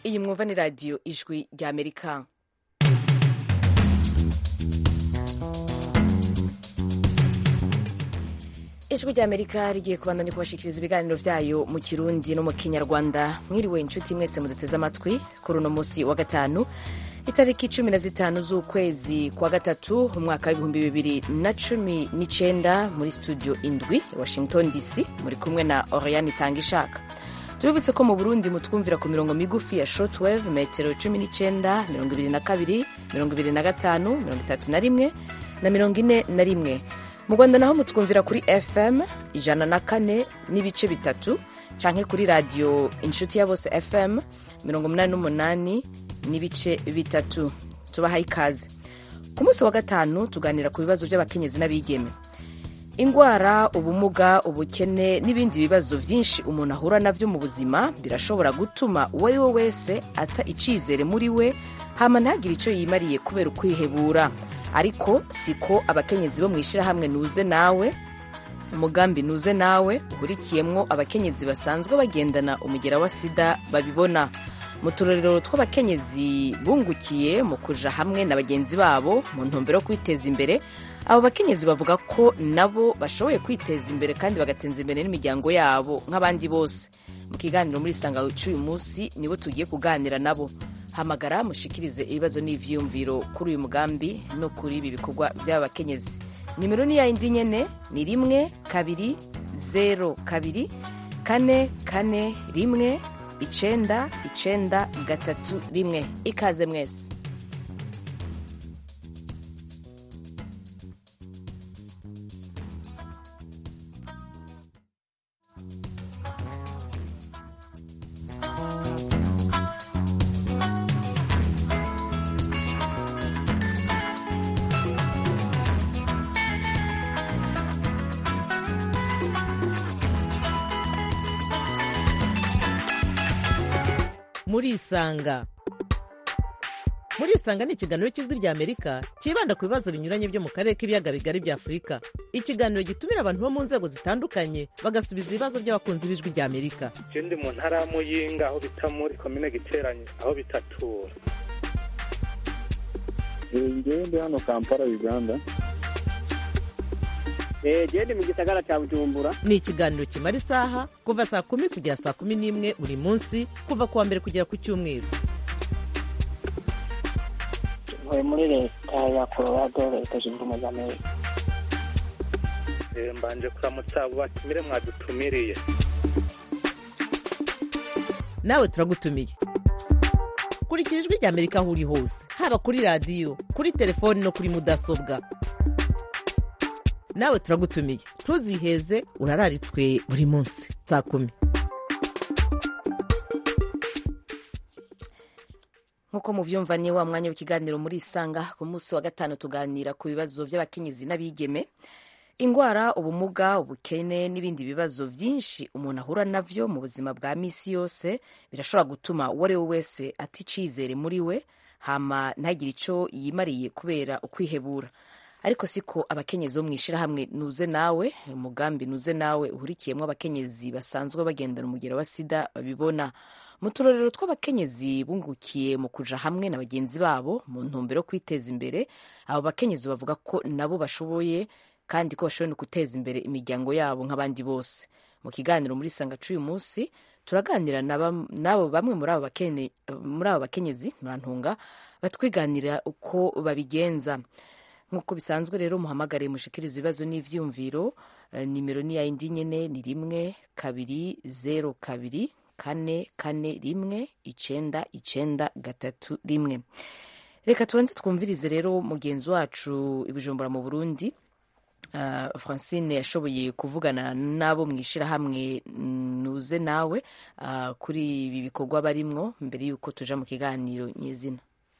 iyi mwumva ni radiyo ijwi rya Amerika. Ijwi rya Amerika rigiye kubandanya kubashikiriza ibiganiro vyayo mu Kirundi no mu Kinyarwanda. Mwiriwe inshuti mwese muduteze amatwi kuri uno musi wa gatanu itariki 15 z'ukwezi kwa gatatu umwaka w'ibihumbi 2019 muri studio indwi Washington DC muri kumwe na Oriane Tangishaka. Tubibutse ko mu Burundi mutwumvira ku mirongo migufi ya shortwave metero 19, 22, 25, 31 na 41. Mu Rwanda naho mutwumvira kuri FM 104 n'ibice bitatu canke kuri radio inshuti ya bose FM 88 n'ibice bitatu. Tubahaye ikaze. Ku munsi wa gatanu tuganira ku bibazo by'abakenyezi n'abigeme. Ingwara, ubumuga, ubukene n'ibindi bibazo vyinshi umuntu ahura navyo mu buzima birashobora gutuma uwari we wese ata icizere muri we hama ntagire ico yimariye kubera ukwihebura. Ariko siko abakenyezi bo mwishirahamwe Nuze Nawe, umugambi Nuze Nawe uhurikiyemwo abakenyezi basanzwe bagendana umugera wa sida babibona. Mu turorero tw'abakenyezi bungukiye mu kuja hamwe na bagenzi babo mu ntumbero yo kwiteza imbere, abo bakenyezi bavuga ko nabo bashoboye kwiteza imbere kandi bagateza imbere n'imiryango yabo nk'abandi bose. Mu kiganiro muri Sanga uyu munsi nibo tugiye kuganira nabo. Hamagara mushikirize ibibazo n'ivyiyumviro kuri uyu mugambi no kuri ibi bikorwa by'abakenyezi. Nimero ni ya indi nyene ni 1-2-0-2-4-4-1-9-9-3-1. Ikaze mwese. Murisanga ni ikiganiro cy'ijwi rya Amerika kibanda ku bibazo binyuranye byo mu karere k'ibiyaga bigari bya Afurika. Ikiganiro gitumira abantu bo mu nzego zitandukanye bagasubiza ibibazo by'abakunzi b'ijwi rya Amerika. Je ndi mu ntara ya Muyinga aho bita muri komine Giteranyi aho bitatura. Ngewe ndi hano Kampala Uganda. Jedi mu gisagara cya Bujumbura. Ni ikiganiro kimara isaha kuva saa 10 kugera saa 11 buri munsi kuva kuwa mbere kugera ku cyumweru. Ntuye muri leta ya Colorado, leta zunze ubumwe za Amerika. Mbanje kuramutsa abo batumire mwadutumiriye. Nawe turagutumiye. Kurikira ijwi rya Amerika aho uri hose, haba kuri radio, kuri telefoni no kuri mudasobwa. Nawe turagutumiye. Ntuziheze, urararitswe buri munsi saa 10. Nkuko muvyumva ni wa mwanya w'ikiganiro muri Sanga. Ku munsi wa gatanu tuganira ku bibazo by'abakenyezi n'abigeme. Ingwara, ubumuga, ubukene n'ibindi bibazo vyinshi umuntu ahura navyo mu buzima bwa misi yose birashobora gutuma uwari we wese aticizere muri we hama ntagire ico yimariye kubera ukwihebura. Ariko siko abakenyezi bo mwishirahamwe Nuze Nawe, umugambi Nuze Nawe uhurikiyemwo abakenyezi basanzwe bagendana umugera wa sida babibona. Mu turorero tw'abakenyezi bungukiye mu kuja hamwe na bagenzi babo mu ntumbero yo kwiteza imbere, abo bakenyezi bavuga ko nabo bashoboye kandi ko bashoboye no guteza imbere imiryango yabo nk'abandi bose. Mu kiganiro muri Sanga uyu munsi turaganira nabo bamwe muri abo bakenyezi murantunga batwiganira uko babigenza. Nkuko bisanzwe rero muhamagare mushikiriza ibibazo n'ivyumviro. Nimero ni ya indi nyene ni 1-2-0-2-4-4-1-9-9-3-1. Reka tubanze twumvirize rero mugenzi wacu i Bujumbura mu Burundi, Francine yashoboye kuvugana nabo mwishirahamwe Nuze Nawe kuri ibi bikorwa barimwo mbere yuko tuja mu kiganiro nyezina.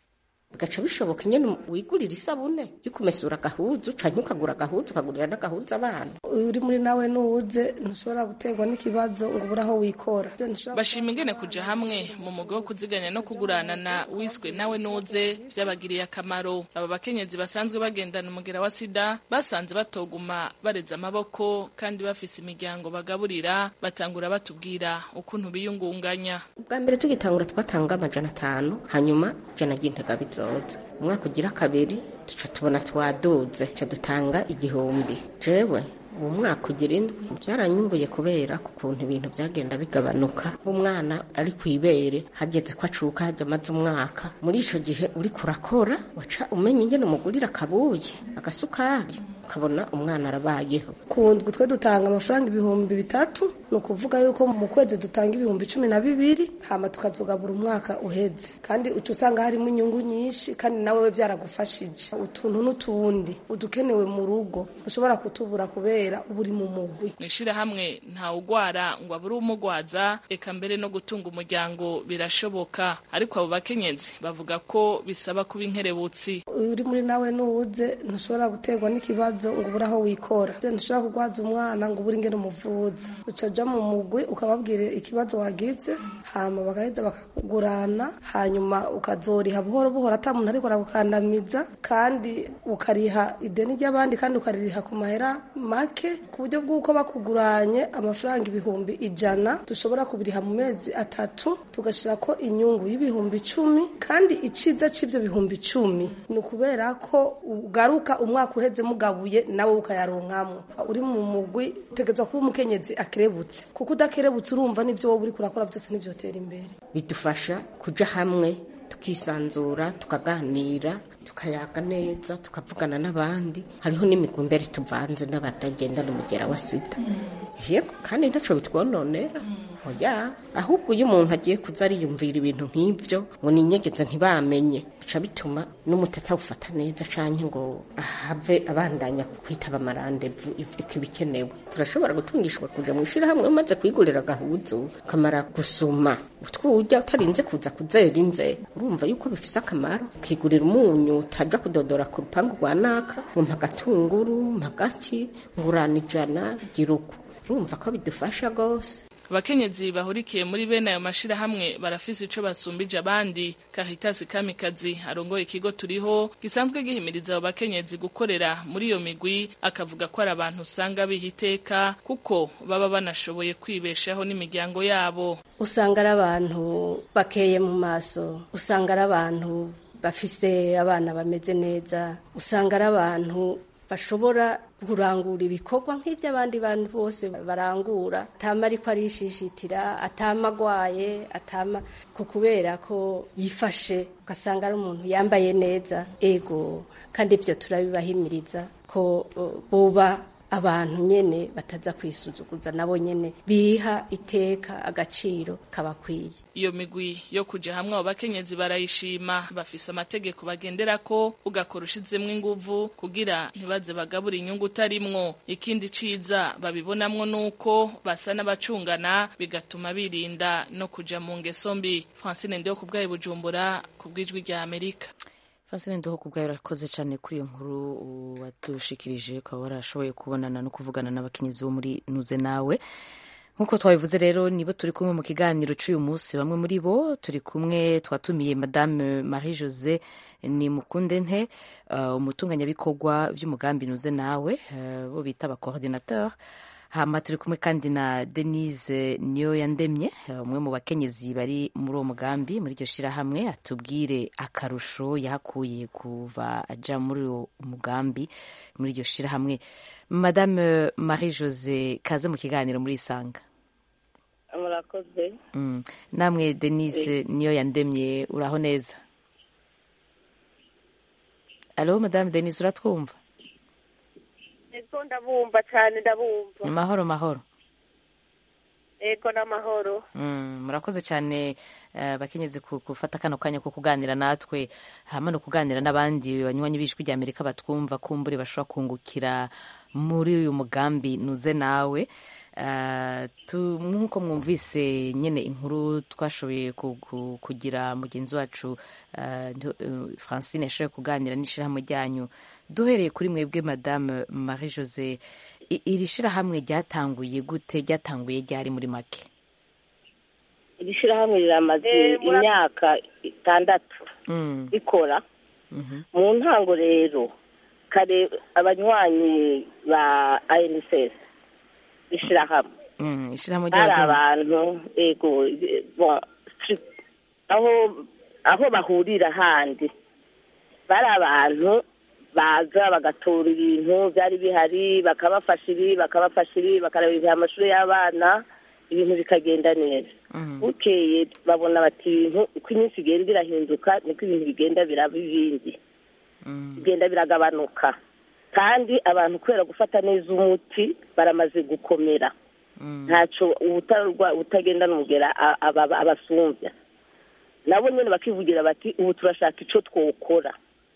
bigaca bishoboka nyene wigurira isabune yo kumesura agahuzu canke ukagura agahuzu ukagurira n'agahuzu abana. Uri muri nawe nuze ntushobora guterwa n'ikibazo ngo ubura aho wikora. Bashima ingene kuja hamwe mu mugo wo kuziganya no kuguranana wiswe nawe nuze vyabagiriye akamaro. Aba bakenyezi basanzwe bagendana umugera wa sida basanze batoguma bareza amaboko kandi bafise imiryango bagaburira, batangura batubwira ukuntu biyungunganya. Ubwa mbere tugitangura twatanga 500, hanyuma jana gintega bizoza. Umwaka ugira kabiri tuca tubona twaduze, tuca dutanga 1000. Jewe uwo mwaka ugira indwi byaranyunguye kubera kukuntu ibintu byagenda bigabanuka. Umwana ari kwibere hageze ko acuka hajya amaze umwaka, muri ico gihe uri kurakora waca umenya ingene umugurira akabuye agasukari ukabona umwana arabayeho. Kundwi twe dutanga amafaranga 3,000, ni ukuvuga yuko mu kwezi dutanga 12,000 hama tukazogabura umwaka uheze, kandi uca usanga harimo inyungu nyinshi kandi nawe we byaragufashije. Utuntu n'utundi udukenewe mu rugo ushobora kutubura kubera uburi mu mugwi. Mwishira hamwe nta ugwara ngo aburi umugwaza, eka mbere no gutunga umuryango birashoboka, ariko abo bakenyezi bavuga ko bisaba kuba inkerebutsi. Uri muri nawe nuze ntushobora guterwa n'ikibazo ngo ubura aho wikora, ntushobora kugwaza umwana ngo uburi ingene umuvuza. Ucaja mu mugwi ukababwira ikibazo wagize, hama bagaheza bakakugurana, hanyuma ukazoriha buhoro buhoro ata muntu ariko aragukandamiza, kandi ukariha ideni ry'abandi kandi ukaririha ku mahera make, ku buryo bw'uko bakuguranye amafaranga 100,000 dushobora kubiriha mu mezi 3 tugashira ko inyungu y'10,000, kandi iciza c'ivyo 10,000 ni ukubera ko ugaruka umwaka uheze mugabuye nawe ukayaronkamwo. Uri mu mugwi utegerezwa kuba umukenyezi akerebutse, kuko udakerebutse urumva n'ivyo wowe uri kurakora byose n'ivyotera imbere. Bidufasha kuja hamwe tukisanzura, tukaganira, tukayaga neza, tukavugana n'abandi. Hariho n'imigwi mbere tuvanze n'abatagenda n'umugera wa sida. Yego, kandi ntaco bitwononera. Oya, ahubwo iyo umuntu agiye kuza ariyumvira ibintu nk'ivyo ngo ninyegeze ntibamenye, bica bituma n'umutata ufata neza canke ngo ahave abandanya kwitaba amarandevu ikibikenewe. Turashobora gutungishwa kuja mwishira hamwe umaze kwigurira agahuzu kamara gusuma utwurya utarinze kuza kuzera inze, urumva yuko bifise akamaro. Ukigurira umunyu utaja kudodora ku rupangu rwa naka, umpa agatunguru, mpagaki, ngurana 100 giruko. Urumva ko bidufasha gose. Abakenyezi bahurikiye muri bene ayo mashira hamwe barafise ico basumbije abandi. Caritas Kamikazi arongoye ikigo turiho gisanzwe gihimiriza abo bakenyezi gukorera muri iyo migwi, akavuga ko ari abantu usanga bihiteka kuko baba banashoboye kwibeshaho n'imiryango yabo. Usanga ari abantu bakeye mu maso, usanga ari abantu bafise abana bameze neza, usanga ari abantu bashobora kurangura ibikorwa nk'iby'abandi bantu bose barangura, atama ariko arishishitira, atama agwaye, atama kubera ko yifashe, ugasanga ari umuntu yambaye neza. Ego, kandi ibyo turabibahimiriza ko boba abantu nyene bataza kwisuzuguza, nabo nyene biha iteka agaciro kabakwiye. Iyo migwi yo kuja hamwe abo bakenyezi barayishima, bafise amategeko bagenderako, ugakora ushizemwo inguvu kugira ntibaze bagabura inyungu utarimwo. Ikindi ciza babibonamwo nuko basa n'abacungana, bigatuma birinda no kuja mu ngeso mbi. Francine Ndeho kubwaye Bujumbura kubwijwi rya Amerika. Francine Ndeho kubwaye urakoze cyane kuri iyo nkuru wadushikirije, ukaba warashoboye kubonana no kuvugana n'abakenyezi bo muri Nuze Nawe. Nkuko twabivuze rero nibo turi kumwe mu kiganiro cy'uyu munsi. Bamwe muri bo turi kumwe, twatumiye Madame Marie Jose Nimukundente, umutunganyabikorwa by'umugambi Nuze Nawe, bo bita aba coordinateur. Hama turi kumwe kandi na Denise Niyoyandemye, umwe mu bakenyezi bari muri uwo mugambi, muri iryo shirahamwe, atubwire akarusho yakuye kuva aja muri uwo mugambi, muri iryo shirahamwe. Madame Marie Jose, kaze mu kiganiro muri Isanga. Murakoze. Namwe Denise Niyoyandemye, uraho neza? Allo Madame Denise, uratwumva? Ego ndabumva cyane, ndabumva. Mahoro mahoro. Ego n'amahoro. Murakoze cyane bakenyezi kufata kano kanya ko kuganira natwe, hama no kuganira n'abandi banywanyi b'ijwi rya Amerika batwumva kumbure bashobora kungukira muri uyu mugambi Nuze Nawe. nk'uko mwumvise nyine inkuru twashoboye kugira mugenzi wacu Francine yashoboye kuganira n'ishyirahamwe ryanyu, duhereye kuri mwebwe Madame Marie Josée, iri shyirahamwe ryatanguye gute, ryatanguye ryari muri make? iri shyirahamwe riramaze imyaka 6 rikora. Mu ntango rero kare abanywanyi ba ANSS ishyirahamwe hari abantu ego aho bahurira handi bari abantu baza bagatora ibintu byari bihari, bakabafasha ibi bakarabira amashuri y'abana, ibintu bikagenda neza. Bukeye babona bati ibintu uko iminsi igenda irahinduka niko ibintu bigenda biraba ibindi, bigenda biragabanuka, kandi abantu kubera gufata neza umuti baramaze gukomera, ntacyo utagenda n'umugera abasumbya. Nabo nyine bakivugira bati ubu turashaka icyo twokora.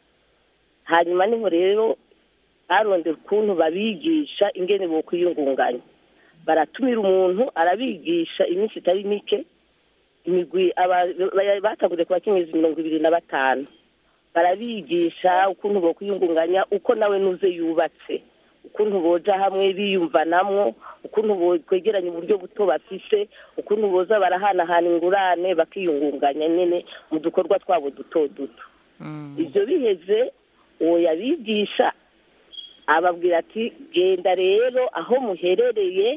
Hanyuma niho rero barondera ukuntu babigisha ingene bo kwiyungunganya. Baratumira umuntu arabigisha iminsi itari mike, imigwi batanguriye ku bakenyezi 25. Barabigisha ukuntu bo kwiyungunganya, uko nawe nuze yubatse, ukuntu boja hamwe biyumvanamwo, ukuntu bo kwegeranya uburyo buto bafise, ukuntu boza barahanahana ingurane bakiyungunganya nyene mu dukorwa twabo duto duto. Ivyo biheze uwo yabigisha ababwira ati genda rero aho muherereye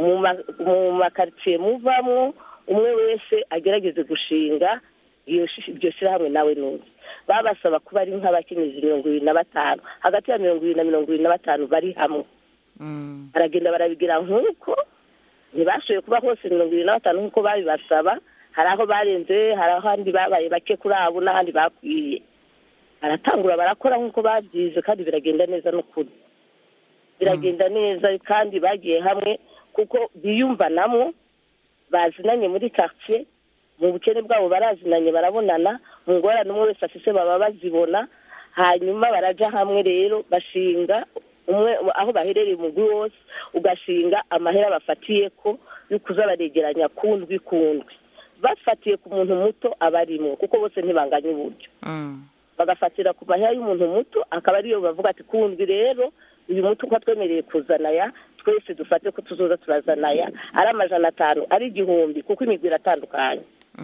mu makaritiye muvamwo, umwe wese agerageze gushinga iryo shyirahamwe nawe nuzi. Babasaba kuba ari nk'abakenyezi 25, hagati ya 20 na 25 bari hamwe. Baragenda barabigira nk'uko ntibashoboye kuba hose 25 nk'uko babibasaba, hari aho barenze, hari ahandi babaye bake kuri abo n'ahandi bakwiye. Baratangura barakora nk'uko babyize kandi biragenda neza n'ukuri, biragenda neza kandi bagiye hamwe kuko biyumvanamwo, bazinanye muri quartier, mu bukene bwabo barazinanye, barabonana, mu ngorane umwe wese afise baba bazibona. Hanyuma baraja hamwe rero bashinga umwe aho baherereye umugwi wose, ugashinga amahera bafatiye ko yukuza baregeranya kundwi bafatiye ku muntu muto abarimo, kuko bose ntibanganye uburyo. Bagafatira ku mahera y'umuntu muto, akaba ariyo bavuga ati kundwi rero uyu muto uko twemereye kuzana ya twese dufate ko tuzoza turazana ya ari 500 ari 1000, kuko imigwi iratandukanye.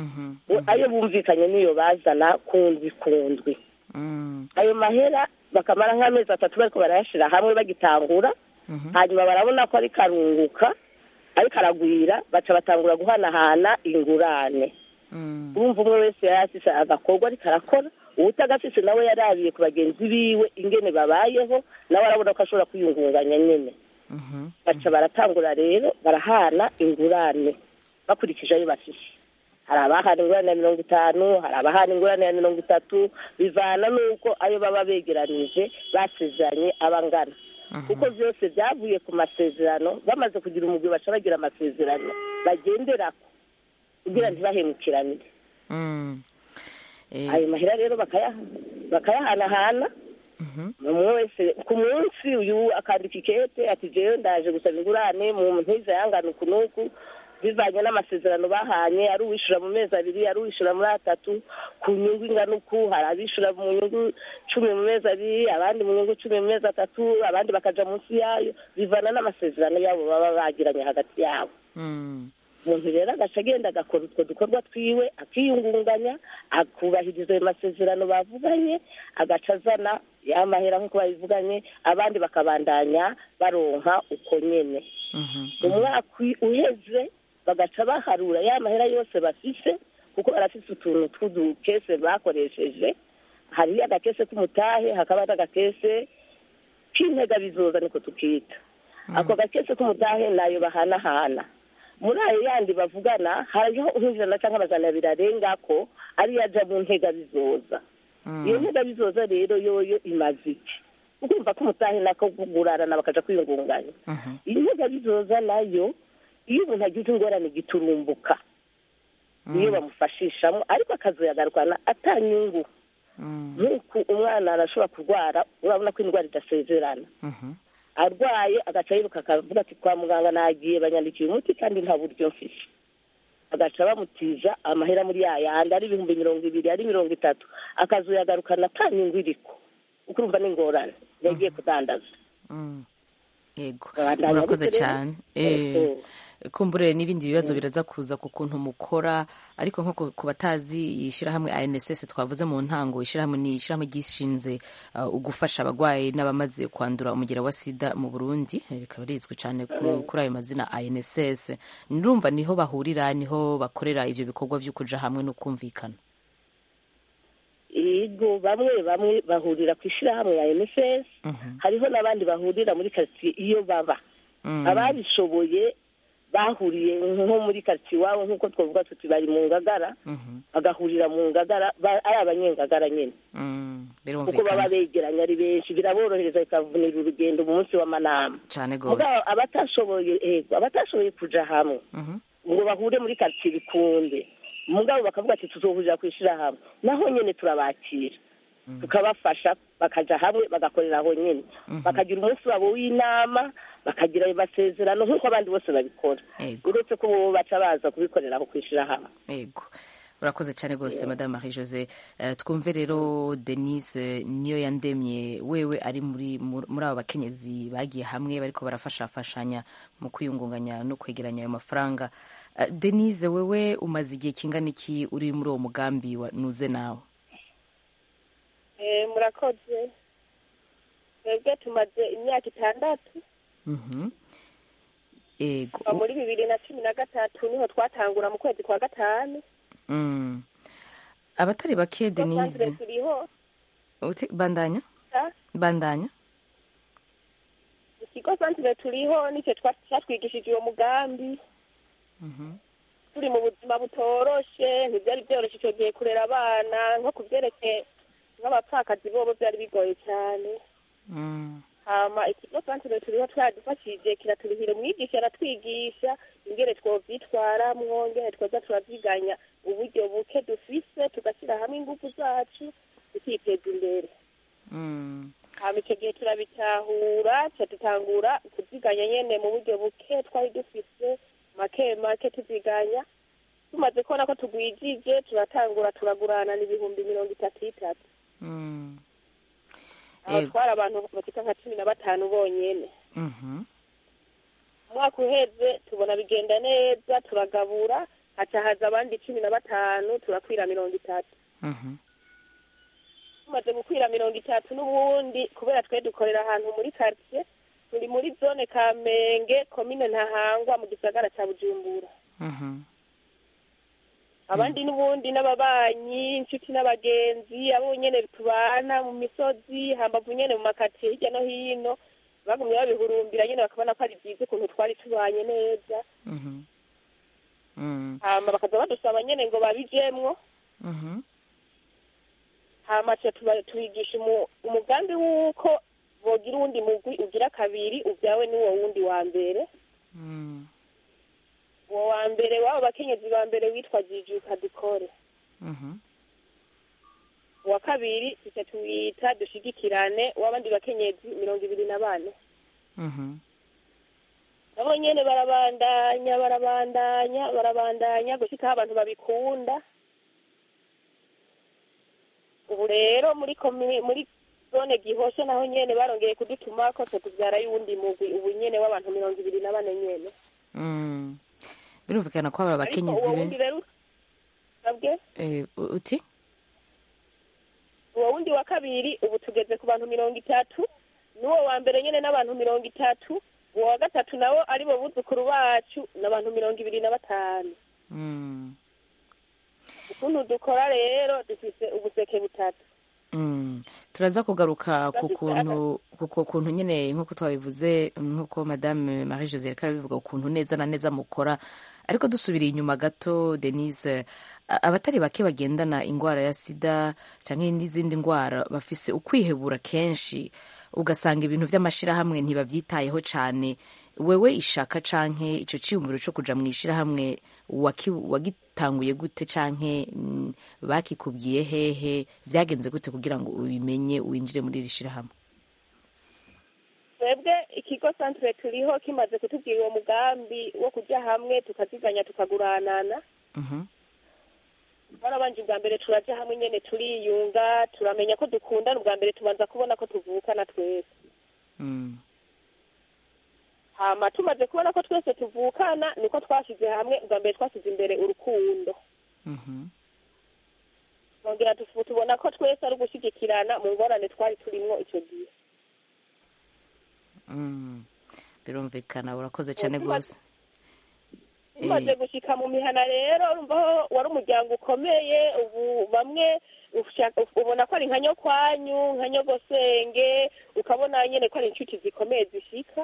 Ayo bumvikanye niyo bazana kundwi. Ayo mahera bakamara nk'amezi 3 bariko barayashira hamwe bagitangura. Hanyuma barabona ko ari karunguka, ari karagwira, baca batangura guhanahana ingurane. Urumva umwe wese yarasisa agakorwa ari karakora, utagafise nawe yarabiye ku bagenzi biwe ingene babayeho, nawe arabona ko ashobora kwiyungunganya nyene. Baca baratangura rero barahana ingurane bakurikije ayo bafise. Hari abahana ingurane ya 50, hari abahana ingurane ya 30, bivana nuko ayo baba begeranije basezeranye abangana. Kuko byose byavuye ku masezerano, bamaze kugira umugwi baca bagira amasezerano bagenderako kugira ntibahemukiranire. Ayo mahera rero bakayahanahana, umwe wese ku munsi uyu akandika ikete ati jewe ndaje gusaba ingurane mu ntiza yangana ukunuku, bivanye n'amasezerano bahanye, ari uwishura mu mezi 2, ari uwishura muri 3 ku nyungu ingana uku, hari abishura mu nyungu 10 mu mezi 2, abandi mu nyungu 10 mu mezi 3, abandi bakaja munsi yayo, bivana n'amasezerano yabo baba bagiranye hagati yabo. Umuntu rero agaca agenda agakora utwo dukorwa twiwe, akiyungunganya, akubahiriza ayo masezerano bavuganye, agaca azana ya mahera nk'uko babivuganye, abandi bakabandanya baronka uko nyene. Umwaka uheze bagaca baharura ya mahera yose bafise, kuko barafise utuntu tw'udukese bakoresheje. Hari agakese k'umutahe, hakaba n'agakese k'intega bizoza niko tukita. Ako gakese k'umutahe nayo bahanahana. Muri ayo yandi bavugana hariho nk'ijana cyangwa amajana 2 arengako ari yaja mu ntega bizoza. Iyo ntega bizoza rero yoyo imaze iki? Ukumva ko umutahe nako kugurarana bakaja kwiyungunganya. Iyo ntega bizoza nayo iyo umuntu agize ingorane giturumbuka, niyo bamufashishamo, ariko akazoyagarukana atanyungu. Nk'uko umwana arashobora kurwara, urabona ko indwara idasezerana. arwaye agaca yiruka akavuga ati kwa muganga nagiye banyandikiye umuti kandi nta buryo mfise, agaca bamutiza amahera muri yayandi ari 20,000 ari 30, akazoyagarukana ata nyungu iriko, ukurumva n'ingorane yagiye kudandaza. Yego, urakoze cyane. Kumbure n'ibindi bibazo biraza kuza ku kuntu mukora, ariko nko ku batazi ishyirahamwe ANSS twavuze mu ntango, ishyirahamwe ni ishyirahamwe gishinze ugufasha abagwayi n'abamaze kwandura umugera wa sida mu Burundi, rikaba rizwi cyane kuri ayo mazina ANSS. Nirumva niho bahurira, niho bakorera ivyo bikorwa vyo kuja hamwe no kumvikana. Yego, bamwe bahurira ku ishyirahamwe ya ANSS, hariho n'abandi bahurira muri quartier iyo baba. Ababishoboye bahuriye nko muri quartier wabo, nkuko twavuga tuti bari mu Ngagara, bagahurira mu Ngagara ari abanyengagara nyene, kuko baba begeranye ari benshi, biraborohereza bikavunira urugendo mu munsi w'amanama cyane gose. abatashoboye kuja hamwe ngo bahure muri quartier bikunde, mugabo bakavuga ati tuzohurira kwishira hamwe, naho nyene turabakira tukabafasha, bakaja hamwe bagakorera aho nyene, bakagira umunsi wabo w'inama, bakagira amasezerano nk'uko abandi bose babikora, uretse ko bo baca baza kubikorera aho kwishira hamwe. Yego, urakoze cyane gose Madame Marie Josée. Twumve rero Denise niyo yandemye, wewe ari muri abo bakenyezi bagiye hamwe bariko barafashanya mu kwiyungunganya no kwegeranya ayo mafaranga. Denise, wewe umaze igihe kingana iki uri muri uwo mugambi wa Nuze Nawe? Murakoze. Twebwe tumaze imyaka 6. Ego. Muri 2013 niho twatangura mu kwezi kwa 5. Abatari bake Denise. Uti bandanya? Bandanya. Ikigo santre turiho nicyo twatwigishije uwo mugambi. Turi mu buzima butoroshe, ntibyari byoroshye icyo gihe kurera abana, nko kubyerekeye nk'abapfakazi bobo byari bigoye cyane. Hama ikigo santre turiho twadufashije, kiraturihira umwigisha aratwigisha ingere twovyitwaramwo, ingere twoza turavyiganya uburyo buke dufise, tugashyira hamwe ingufu zacu tukiteza imbere. Hama icyo gihe turabitahura, dutangura kuvyiganya nyene mu buryo buke twari dufise, make tuziganya. Tumaze kubona ko tugwijije, turatangura turagurana n'ibihumbi 33. Aho twara abantu batika nka 15 bonyene. Mwaka uheze tubona bigenda neza, turagabura, haza abandi 15, turakwira 30. Tumaze gukwira 30 n'ubundi, kubera twe dukorera ahantu muri quartier, turi muri zone Kamenge, commune Ntahangwa, mu gisagara ca Bujumbura. Abandi n'ubundi n'ababanyi, inshuti n'abagenzi, abo nyene tubana mu misozi, hambavu nyene mu makati hirya no hino, bagumye babihurumbira nyene bakabona ko ari byiza ukuntu twari tubanye neza. Hama bakaza badusaba nyene ngo babijemwo. Hama tubigisha umugambi w'uko bogira uwundi mugwi ugira kabiri uvyawe n'uwo wundi wa mbere. Uwo wa mbere wabo bakenyezi ba mbere witwa Jijuka Dukore. Uwa kabiri tuwita Dushigikirane, w'abandi bakenyezi 24. Nabo nyene barabandanya gushika abantu babikunda. Ubu rero muri zone Gihosha naho nyene barongeye kudutuma ko tuvyara y'uwundi mugwi ubu nyene w'abantu 24 nyene. Birumvikana ko aba bakenyezi uti uwo wundi wa kabiri ubu tugeze ku bantu 30, n'uwo wa mbere nyene n'abantu 30, uwo wa gatatu nawo ari bo buzukuru bacu n'abantu 25. Ukuntu dukora rero dufise ubuseke butatu. Turaza kugaruka ku kuntu nyene nkuko twabivuze, nkuko Madame Marie Josée karabivuga ukuntu neza na neza mukora, ariko dusubiriye inyuma gato Denise, abatari bake bagendana ingwara ya sida canke n'izindi ngwara bafise ukwihebura kenshi, ugasanga ibintu vy'amashirahamwe ntibavyitayeho cane. Wewe ishaka canke ico ciyumviro co kuja mw'ishirahamwe wagitanguye gute, canke bakikubwiye hehe, vyagenze gute kugira ngo ubimenye winjire muri iri shirahamwe? Twebwe ikigo centre turiho kimaze kutubwira uwo mugambi wo kujya hamwe tukaziganya tukaguranana barabanje ubwa mbere turaja hamwe nyene turiyunga turamenya ko dukundana ubwa mbere tubanza kubona ko tuvukana twese hama tumaze kubona ko twese tuvukana niko twashize hamwe ubwa mbere twasize imbere urukundo twongera tubona ko twese ari ugushyigikirana mu ngorane twari turimwo icyo gihe birumvikana urakoze cyane rwose tumaze gushika mu mihana rero urumva wari umuryango ukomeye ubu bamwe ubona ko ari nka nyokwanyu nka nyogosenge ukabona nyene ko ari inshuti zikomeye zishika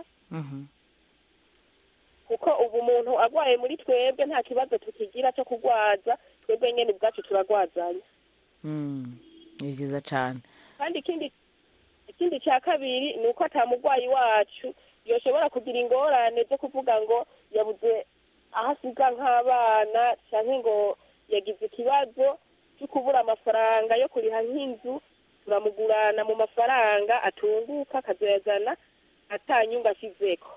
kuko ubu umuntu agwaye muri twebwe nta kibazo tukigira cyo kugwaza twebwe nyene ubwacu turagwazanya ni byiza cyane kandi ikindi cya kabiri ni uko ata murwayi wacu yoshobora kugira ingorane zo kuvuga ngo yabuze aho asiga nk'abana cyangwa ngo yagize ikibazo cyo kubura amafaranga yo kuriha nk'inzu turamugurana mu mafaranga atunguka akazoyazana atanyunga ashyizeko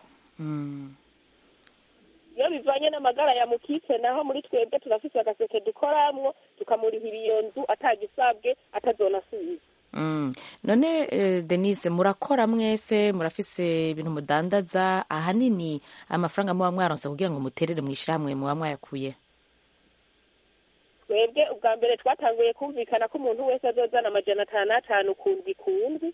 iyo bivanye n'amagara ya mukitse naho muri twebwe turafise agaseke dukoramwo tukamurihira iyo nzu atagisabwe atazonasubiza none Denise murakora mwese murafise ibintu mudandaza ahanini amafaranga muba mwaronse kugira ngo muterere mw'ishyirahamwe muba mwayakuye twebwe ubwa mbere twatanguye kumvikana ko umuntu wese azozana 500 kundwi kundwi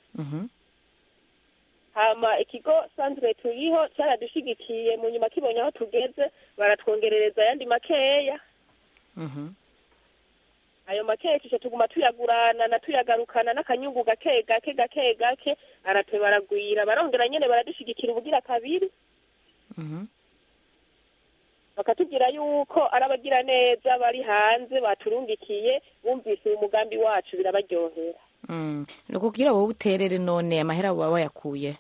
hama ikigo centre turiho cyaradushigikiye mu nyuma kibonye aho tugeze baratwongerereza ayandi makeya ayo makeya tushe tuguma tuyagurana na tuyagarukana n'akanyungu gake arate baragwira barongera nyene baradushigikira ubugira kabiri bakatubwira yuko arabagira neza bari hanze baturungikiye bumvise umugambi wacu birabaryohera ni kugira wowe uterere none amahera waba wayakuye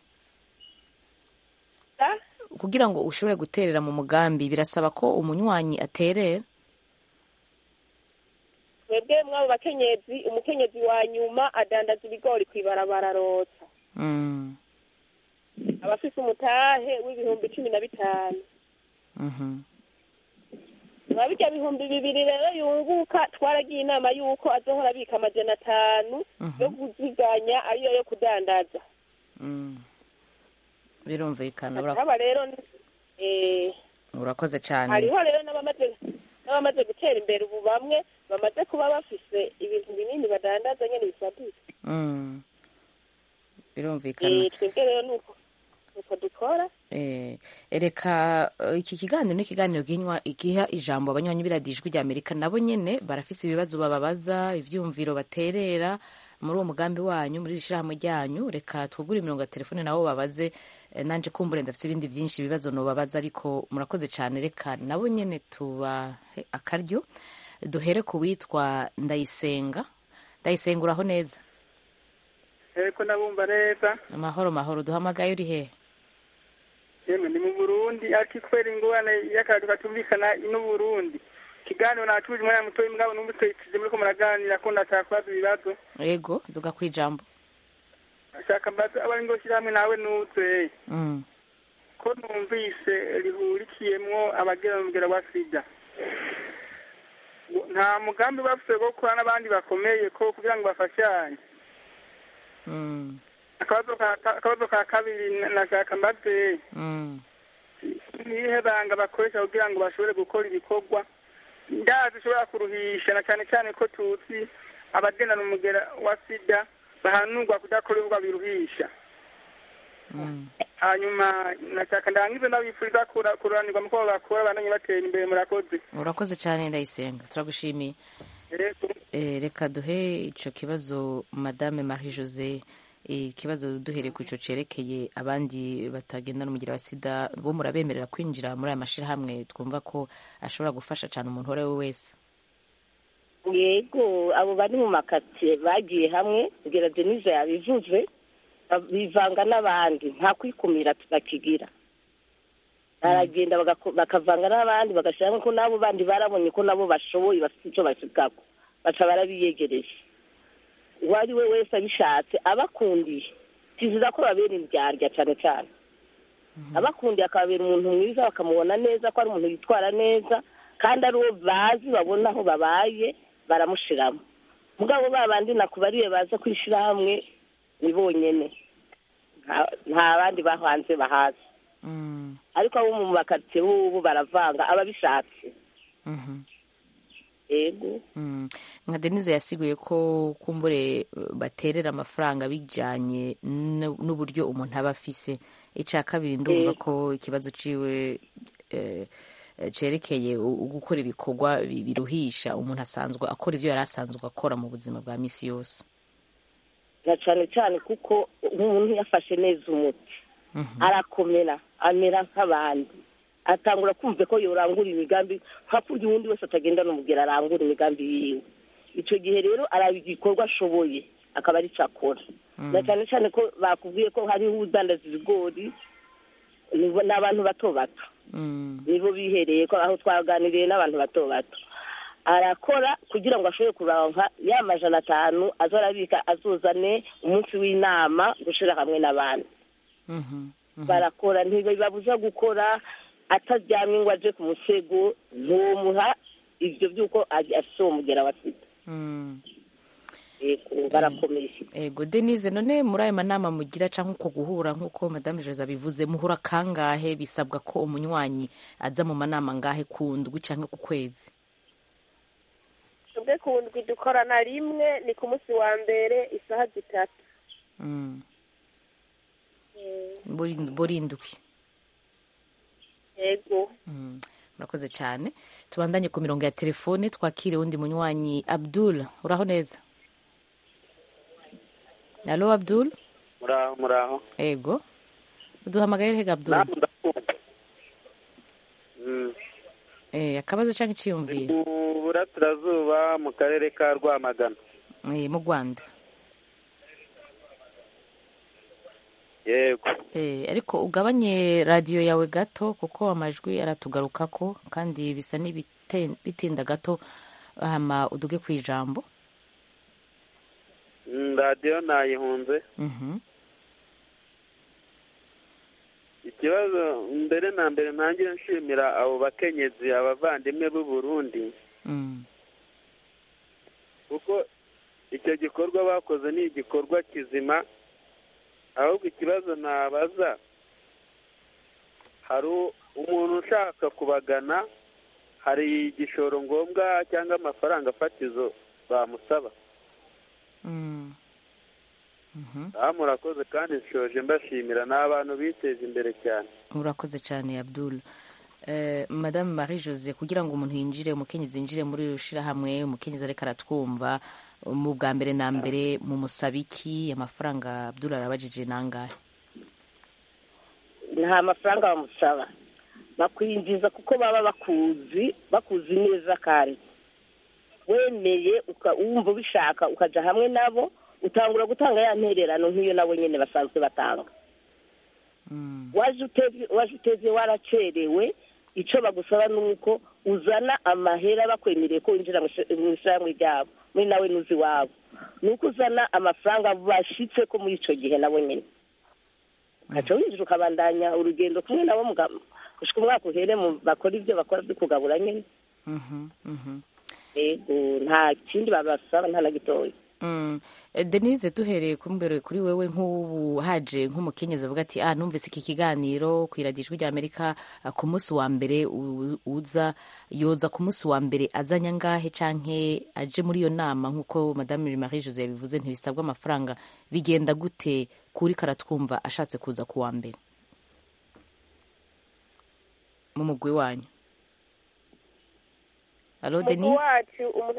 kugira ngo ushobore guterera mu mugambi birasaba ko umunywanyi aterera twebwe mwabo bakenyezi umukenyezi wa nyuma adandaza ibigori kw'ibarabara rota abafise umutahe w'ibihumbi 15 mwabijya bihumbi 2 rero yunguka twaragiye inama yuko azohora abika 500 yo kuziganya ariyo yo kudandaza birumvikana rero urakoze cyane hariho rero n'abamaze gutera imbere ubu bamwe bamaze kuba bafise ibintu binini badandaza nyene bisadutse birumvikana twebwe rero nuko dukora reka iki kiganiro n'ikiganiro igiha ijambo abanywanyi biradijwi rya Amerika nabo nyene barafise ibibazo bababaza ivyumviro baterera muri uwo mugambi wanyu muri ishirahamwe ryanyu reka twugure imirongo ya telefone nabo babaze nanje kumbure ndafise ibindi vyinshi ibibazo no babaza ariko murakoze cyane reka nabo nyene tubahe akaryo duhere ku witwa Ndayisenga uraho neza ko nabumva neza amahoro duhamagaye uri he yemwe ni mu Burundi ariko kwera ingorane y'akantu katumvikana ino Burundi kiganiro natuje umwana mutoyi mugabo numvise ikije muri ko muraganira ko ndashaka kubaza ibibazo yego duga kwijambo ashaka mbaza abari ngo shiramwe nawe nuze ko numvise rihurikiyemwo abagera mu mugera wa sida nta mugambi bafise ko gukora n'abandi bakomeye ko kugira ngo bafashanye akabazo ka kabiri nashaka mbaze nihe banga bakoresha kugira ngo bashobore gukora ibikorwa ndazi ushobora kuruhisha na cyane cyane ko tuzi abagendana umugera wa sida bahanurwa kudakorerwa biruhisha hanyuma nashaka ndangize ndabifuriza kuranirwa mu kuba bakora bandanye batera imbere murakoze urakoze cyane Ndayisenga turagushimiye reka duhe ico kibazo Madame Marie José ikibazo duhere ku ico cerekeye abandi batagendana umugera wa sida bo murabemerera kwinjira muri aya mashirahamwe twumva ko ashobora gufasha cyane umuntu uwo ari we wese yego abo bari mu makatiye bagiye hamwe kugira Denise yabivuze bivanga n'abandi nta kwikumira tubakigira baragenda bakavanga n'abandi bagashaka ko nabo bandi barabonye ko nabo bashoboye bafite icyo bashikako baca barabiyegereje uwari we wese abishatse abakundiye kiziza ko babera indyarya cyane cyane abakundiye akababera umuntu mwiza bakamubona neza ko ari umuntu yitwara neza kandi ari uwo bazi babona aho babaye baramushiramo mugabo babandi nakubariye baza kwishira hamwe ni bonyene nta bandi bahanze bahazi ariko abo mu makaritsiye ubu baravanga ababishatse ego nka Denise yasiguye ko kumbure baterera amafaranga bijanye n'uburyo umuntu aba afise icya kabiri ndumva ko ikibazo ciwe cerekeye gukora ibikorwa biruhisha umuntu asanzwe akora ivyo yari asanzwe akora mu buzima bwa misi yose na cyane cyane kuko nk'umuntu yafashe neza umuti arakomera amera nk'abandi atangura kumva ko yorangura imigambi hakurya uwundi wese atagenda n'umugera arangura imigambi yiwe icyo gihe rero araba igikorwa ashoboye akaba ari cyo akora na cyane cyane ko bakubwiye ko hariho udandaza ibigori ni abantu bato bato nibo bihereye ko aho twaganiriye n'abantu bato bato arakora kugira ngo ashobore kuronka ya majana 5 azorabika azuzane umunsi w'inama gushira hamwe n'abandi barakora ntibabuza gukora ataryamye ngo aje ku musego ntumuha ivyo byuko asomugera wasita barakomeye ego Denise none muri ayo manama mugira canke uko guhura nk'uko Madame Jose abivuze muhura kangahe bisabwa ko umunywanyi aza mu manama ngahe kundwi canke ku kwezi ubwe kundwi dukorana rimwe ni ku munsi wa mbere isaha 3 burindwi ego murakoze cyane tubandanye ku mirongo ya telefone twakire undi munywanyi Abdul uraho neza Allo Abdul muraho ego uduhamagaye rega Abdul akabazo cyangwa iciyumvire mu burasirazuba mu karere ka Rwamagana mu Rwanda yego ariko ugabanye radiyo yawe gato kuko amajwi aratugarukako kandi bisa bitinda gato hama uduge ku ijambo radiyo nayihunze ikibazo mbere na mbere ntangire nshimira abo bakenyezi abavandimwe b'u Burundi kuko icyo gikorwa bakoze ni igikorwa kizima ahubwo ikibazo nabaza hari umuntu ushaka kubagana hari igishoro ngombwa cyangwa amafaranga fatizo bamusaba murakoze kandi nshoje mbashimira ni abantu biteje imbere cyane urakoze cyane Abdul Madame Marie Jose kugira ngo umuntu yinjire umukenyezi yinjire muri rushirahamwe umukenyezi ariko aratwumva mu bwa mbere na mbere mu musabiki amafaranga Abdul arabajije nangahe nta mafaranga bamusaba bakwinjiza kuko baba bakuzi neza kandi wemeye wumva ubishaka ukaja hamwe nabo utangura gutanga ya ntererano nk'iyo nabo nyene basanzwe batanga waje uteze waracerewe icyo bagusaba nuko uzana amahera bakwemereye ko winjira mu ishyirahamwe ryabo muri nawe nuzi wabo nuko uzana amafaranga bashitse ko muri icyo gihe nabo nyine ugaca winjira ukabandanya urugendo kumwe nabo gushika umwaka uhere bakora ibyo bakora byo kugabura nyine nta kindi babasaba nta na gitoya Denise duhereye kumbere kuri wewe nk'ubu haje nk'umukenyezi avuga ati numvise iki kiganiro ku iradijwi rya Amerika ku munsi wa mbere yoza ku munsi wa mbere azanya ngahe canke aje muri iyo nama nk'uko Madame Marie Jose yabivuze ntibisabwa amafaranga bigenda gute kuri karatwumva ashatse kuza ku wa mbere mu mugwi wanyu Allo Denise wacu umuntu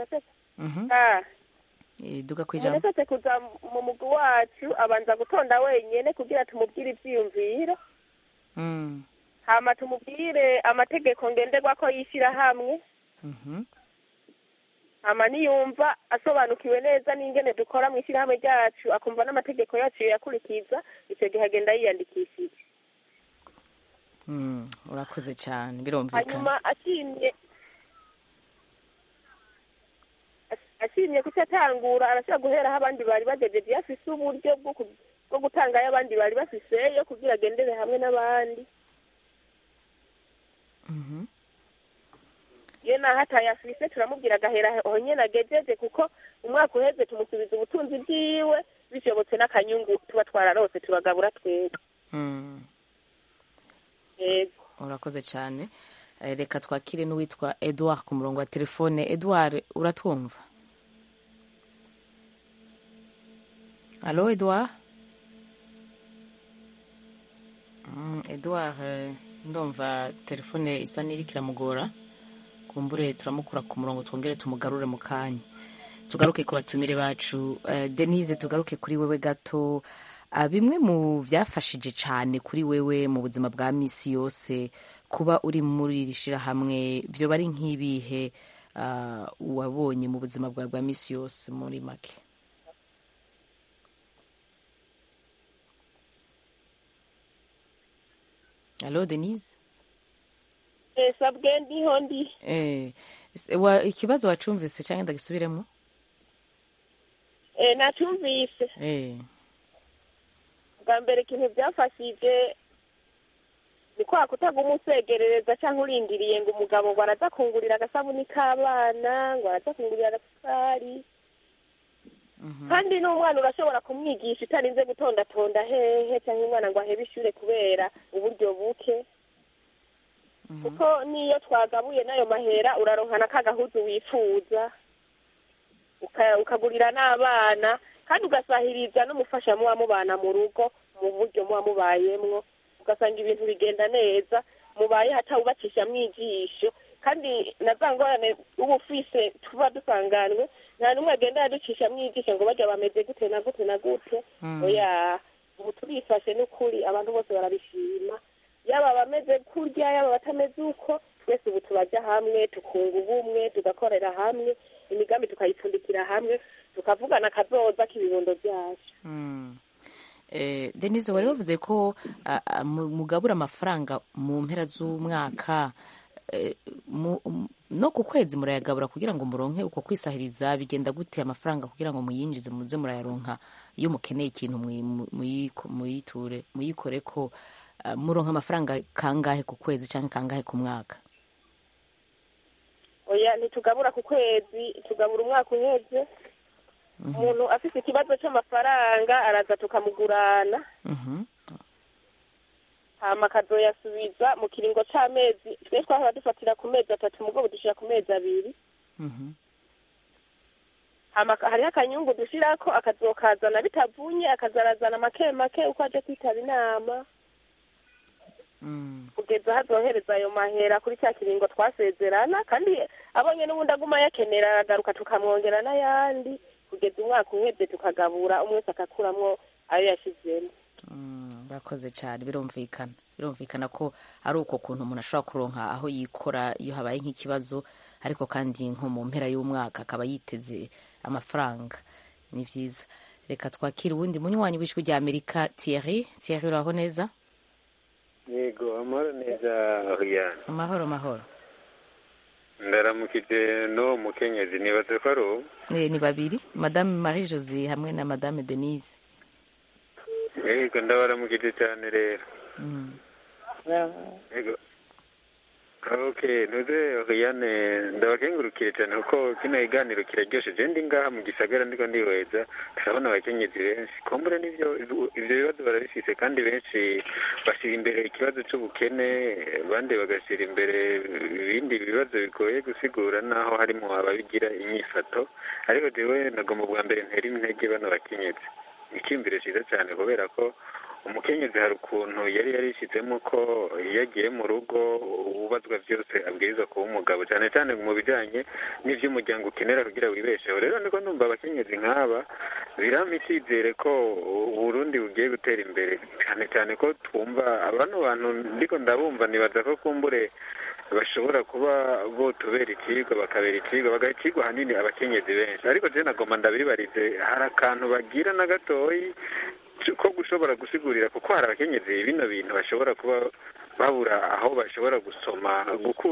duga kwijambo umuntu kuza mu mugwi wacu abanza gutonda wenyene kugira tumubwire ivyiyumviro hama tumubwire amategeko ngenderwa ko yishira hamwe hama niyumva asobanukiwe neza n'ingene dukora mu ishirahamwe ryacu akumva n'amategeko yacu yakurikiza icyo gihe agenda yiyandikishije urakoze cyane birumvikana hanyuma ashimye kutatangura arashaka guheraho abandi bari bagejeje afise uburyo bwo bwo gutanga ay'abandi bari bafiseyo kugira agendere hamwe n'abandi. iyo naho atayafise turamubwira agahera aho nyene agejeje, kuko umwaka uheze tumusubiza ubutunzi bwiwe bishobotse n'akanyungu tuba twararose turagabura twebwe. Yego, urakoze cyane. Reka twakire n'uwitwa Edouard ku murongo wa telefone. Edouard, uratwumva? Allo Edouard? Edouard, ndumva telefone isa n'iriko iramugora. Kumbure turamukura ku murongo twongere tumugarure mu kanya. Tugaruke ku batumire bacu. Denise, tugaruke kuri wewe gato. Bimwe mu byafashije cyane kuri wewe mu buzima bwa misi yose kuba uri muri iri shirahamwe, byo bari nk'ibihe wabonye mu buzima bwa misi yose muri make? Allo Denise? Sabwe ndiho ndi. Ikibazo wacumvise cyangwa ndagisubiremo? Nacumvise. Bwa mbere ikintu byafashije ni kwa kutaguma usegerereza cyangwa urindiriye ngo umugabo ngo araza kungurira agasabuni k'abana, ngo araza kungurira agasukari. Kandi n'umwana urashobora kumwigisha utarinze gutondatonda hehe, cyangwa umwana ngo ahebe ishure kubera uburyo buke. Kuko niyo twagabuye nayo mahera uraronkana kagahuzu wifuza, ukagurira n'abana, kandi ugasahiriza n'umufasha muba mubana mu rugo mu buryo muba mubayemwo, ugasanga ibintu bigenda neza, mubaye hatawubakisha mwijisho. Kandi na za ngorane uba ufise tuba dusanganwe, nta n'umwe agenda yaducisha mwijisho ngo bajya bameze gute na gute na gute. Oya, ubu turifashe n'ukuri, abantu bose barabishima, yaba bameze kurya yaba batameze uko, twese ubu tubajya hamwe tukunga ubumwe, tugakorera hamwe, imigambi tukayipfundikira hamwe, tukavugana kazoza k'ibibondo byacu. Denise, wari wavuze ko mugabura amafaranga mu mpera z'umwaka, no ku kwezi murayagabura kugira ngo muronke uko kwisahiriza. Bigenda gute amafaranga kugira ngo muyinjize muze murayaronka iyo mukeneye ikintu muyikore ko? Muronka amafaranga kangahe ku kwezi cyangwa kangahe ku mwaka? Oya, ntitugabura ku kwezi, tugabura umwaka uheze. Umuntu afite ikibazo cy'amafaranga araza tukamugurana, hama akazoyasubiza mu kiringo c'amezi. Twe twahora dufatira ku mezi 3, mugabo dushira ku mezi 2. Hama hariho akanyungu dushirako, akazokazana bitavunye, akazarazana make make uko aje kwitaba inama, kugeza hazohereza ayo mahera kuri cya kiringo twasezerana. Kandi abonye n'ubundi aguma yakenera aragaruka tukamwongera n'ayandi, kugeza umwaka uheze tukagabura, umwe wese akakuramwo ayo yashizemo. Bakoze cyane. Birumvikana ko ari uko kuntu umuntu ashobora kuronka aho yikora iyo habaye nk'ikibazo, ariko kandi nko mu mpera y'umwaka akaba yiteze amafaranga. Ni byiza. Reka twakire uwundi munywanyi w'ijwi rya Amerika. Thierry, uraho neza? Yego, amahoro neza Oriane. Amahoro. Ndaramukije no mukenyezi, nibaze ko ari ubu? Ni babiri, Madame Marie Josée hamwe na Madame Denise. Yego, ndabaramukije cyane rero. Yego. Okay, nuze Oriane, ndabakengurukiye cyane kuko kino kiganiro kiraryoshe. Je ndi ngaha mu gisagara ndiko ndihweza, turabona abakenyezi benshi. Kumbure n'ivyo bibazo barabifise, kandi benshi bashyira imbere ikibazo c'ubukene, bandi bagashyira imbere ibindi bibazo bigoye gusigura, naho harimo ababigira inyifato. Ariko jewe nagomba bwa mbere ntera intege bano bakenyezi. Ikimbire ciza cyane kubera ko umukenyezi hari ukuntu yari yarishyizemo ko iyo agiye mu rugo ubazwa byose abwirizwa kuba umugabo, cyane cyane mu bijyanye n'iby'umuryango ukenera kugira wibesheho. Rero niko ndumva abakenyezi nk'aba birampa icyizere ko Burundi bugiye gutera imbere, cyane cyane ko twumva abano bantu ndiko ndabumva, nibaza ko kumbure bashobora kuba botubera ikigwa, bakabera ikigwa, bagaha ikigwa hanini abakenyezi benshi. Ariko je nagomba ndabibarize, hari akantu bagira na gatoyi ko gushobora gusigurira, kuko hari abakenyezi bino bintu bashobora kuba babura aho bashobora gukura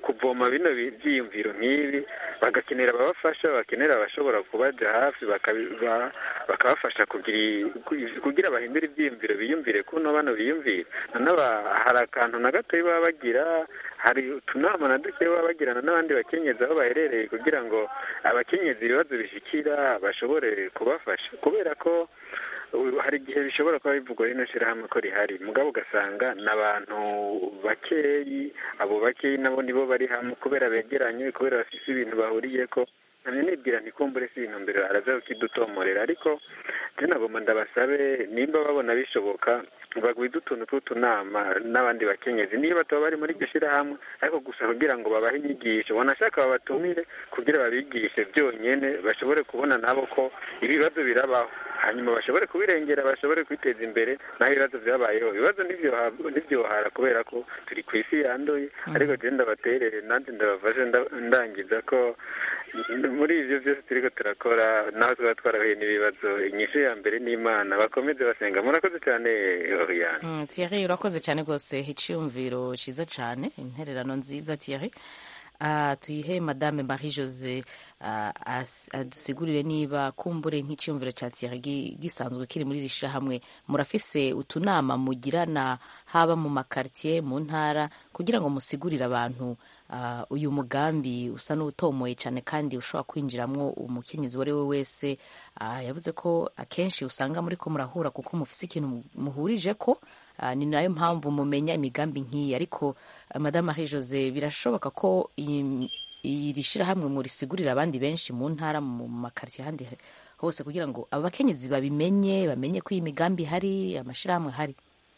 kuvoma bino byiyumviro nk'ibi bagakenera ababafasha bakenera abashobora kubaja hafi bakabafasha kugira bahindure ibyiyumviro biyumvire kuno bano biyumvire hari akantu na gato baba bagira hari utunama na duke baba bagirana n'abandi bakenyezi aho baherereye kugira ngo abakenyezi ibibazo bishikira bashobore kubafasha kubera ko hari igihe bishobora kuba bivugwa rino shirahamwe ko rihari mugabo ugasanga n'abantu bakeyi abo bakeyi nabo nibo bari hamwe kubera begeranye kubera bafise ibintu bahuriyeko namye nibwira ntikumbure si ibintu mbere araza kukidutomorera ariko nagomba ndabasabe nimba babona bishoboka bagwiza utuntu tw'utunama n'abandi bakenyezi niyo bataba bari muri iryo shirahamwe ariko gusa kugira ngo babahe inyigisho banashaka babatumire kugira babigishe byonyene bashobore kubona nabo ko ibibazo birabaho hanyuma bashobore kubirengera bashobore kwiteza imbere naho ibibazo byabayeho ibibazo ntibyohara kubera ko turi ku isi yanduye ariko je ndabaterere nanjye ndabafashe ndangiza ko muri ivyo byose turiko turakora naho tuba twarahuye n'ibibazo inyishu ya mbere n'Imana bakomeze basenga murakoze cyane Oriane Thierry urakoze cyane rwose iciyumviro ciza cyane intererano nziza Thierry tuyihe madame Marie Jose adusigurire niba kumbure nk'iciyumviro ca Thierry gisanzwe kiri muri risha hamwe murafise utunama mugirana haba mu makartier mu ntara kugira ngo musigurire abantu uyu mugambi usa n'utomoye cyane kandi ushobora kwinjiramwo umukenyezi uwo ari we wese yavuze ko akenshi usanga muri ko murahura kuko mufise ikintu muhurije ko ni nayo mpamvu mumenya imigambi nk'iyi ariko madame Marie Jose birashoboka ko iri shirahamwe murisigurira abandi benshi mu ntara mu makartier handi hose kugira ngo abakenyezi bamenye ko iyi migambi hari amashirahamwe hari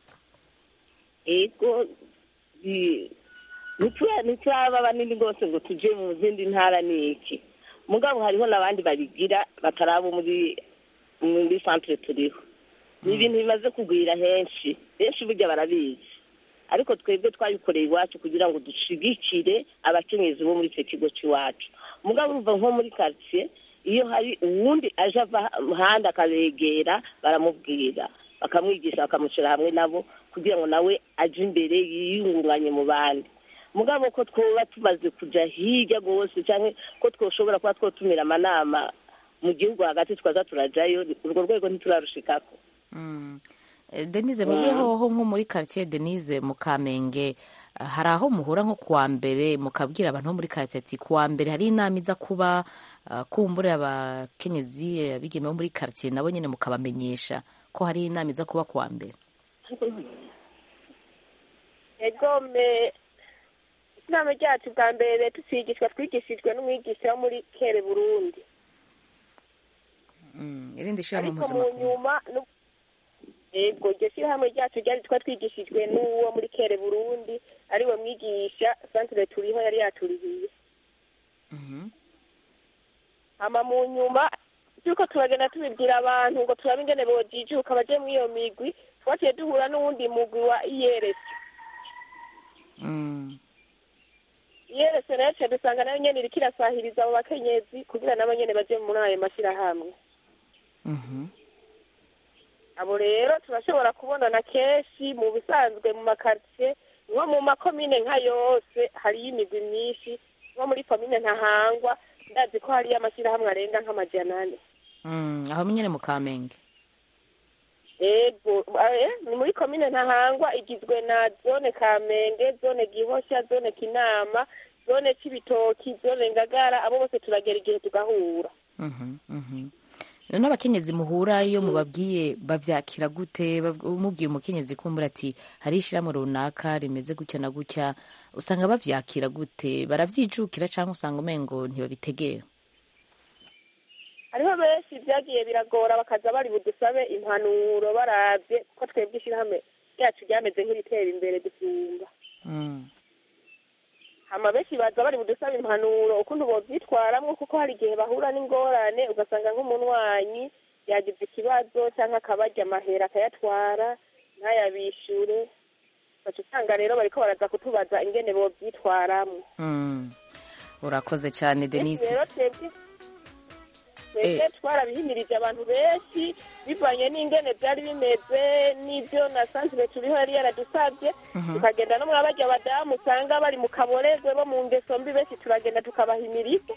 ego ntituraba banini rwose ngo tuje mu zindi ntara n'iki mugabo hariho n'abandi babigira batarabo muri centre turiho ni ibintu bimaze kugwira henshi burya barabizi ariko twebwe twabikoreye iwacu kugira ngo dushigikire abakenyezi bo muri icyo kigo cy'iwacu mugabo urumva nko muri quartier iyo hari uwundi aje ava handi akabegera baramubwira bakamwigisha bakamushyira hamwe nabo kugira ngo nawe aje imbere yiyungunganye mu bandi mugabo ko twoba tumaze kuja hirya rwose cyangwa ko twoshobora kuba twotumira amanama mu gihugu hagati twaza turajayo urwo rwego ntiturarushikako Denise mubeho nko muri quartier Denise mu Kamenge hari aho muhura nko kuwa mbere mukabwira abantu bo muri quartier ati kuwa mbere hari inama iza kuba kumbure abakenyezi abigeme bo muri quartier nabo nyene mukabamenyesha ko hari inama iza kuba kuwa mbere egome inama ryacu bwa mbere twigishijwe n'umwigisha wo muri Kere Burundi irindi shirahamwe ariko mu nyuma ego iryo shyirahamwe ryacu ryari twigishijwe n'uwo muri Kere Burundi ariwe mwigisha centre turiho yari yaturihiye hama mu nyuma byuko turagenda tubibwira abantu ngo turabe ingene bojijuka baje muri iyo migwi twaciye duhura n'uwundi mugwi wa IRS IRS nayo dusanga nayo nyene iriko irasahiriza abo bakenyezi kugira nabo nyene baje muri ayo mashyirahamwe abo rero turashobora kubonana kenshi mu bisanzwe mu makartier nko mu makomine nka yose hariyo imigwi myinshi nko muri komine Ntahangwa ndazi ko hariyo amashyirahamwe arenga nk'amajana 4 aho nyene mu Kamenge ego ni muri komine Ntahangwa igizwe na zone Kamenge zone Gihosha zone Kinama zone Cibitoki zone Ngagara abo bose turagera igihe tugahura none abakenyezi muhura iyo mubabwiye bavyakira gute mubwiye umukenyezi kumbura ati hari ishiramwe runaka rimeze gutya na gutya usanga bavyakira gute baravyijukira cyangwa usanga umengo ntibabitegera hariho benshi byagiye biragora bakaza bari budusabe impanuro baravye ko twebwe ishyirahamwe ryacu ryameze nk'ibitera imbere dusumba hama benshi baza bari budusaba impanuro ukuntu bovyitwaramwo kuko hari igihe bahura n'ingorane ugasanga nk'umunwanyi yagize ikibazo cyangwa akabarya amahera akayatwara ntayabishure baca usanga rero bariko baraza kutubaza ingene bovyitwaramwo urakoze cyane Denise twebwe twarabihimirije abantu benshi bivanye n'ingene byari bimeze n'ibyo na santire turiho yari yaradusabye tukagenda no mwabarya abadamu usanga bari mu kaboregwe bo mu ngeso mbi benshi turagenda tukabahimiriza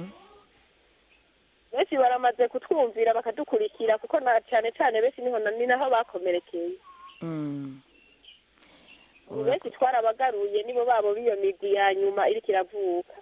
benshi baramaze kutwumvira bakadukurikira kuko na cyane cyane benshi ni naho bakomerekeye benshi twarabagaruye nibo babo b'iyo migwi ya nyuma iriko iravuka.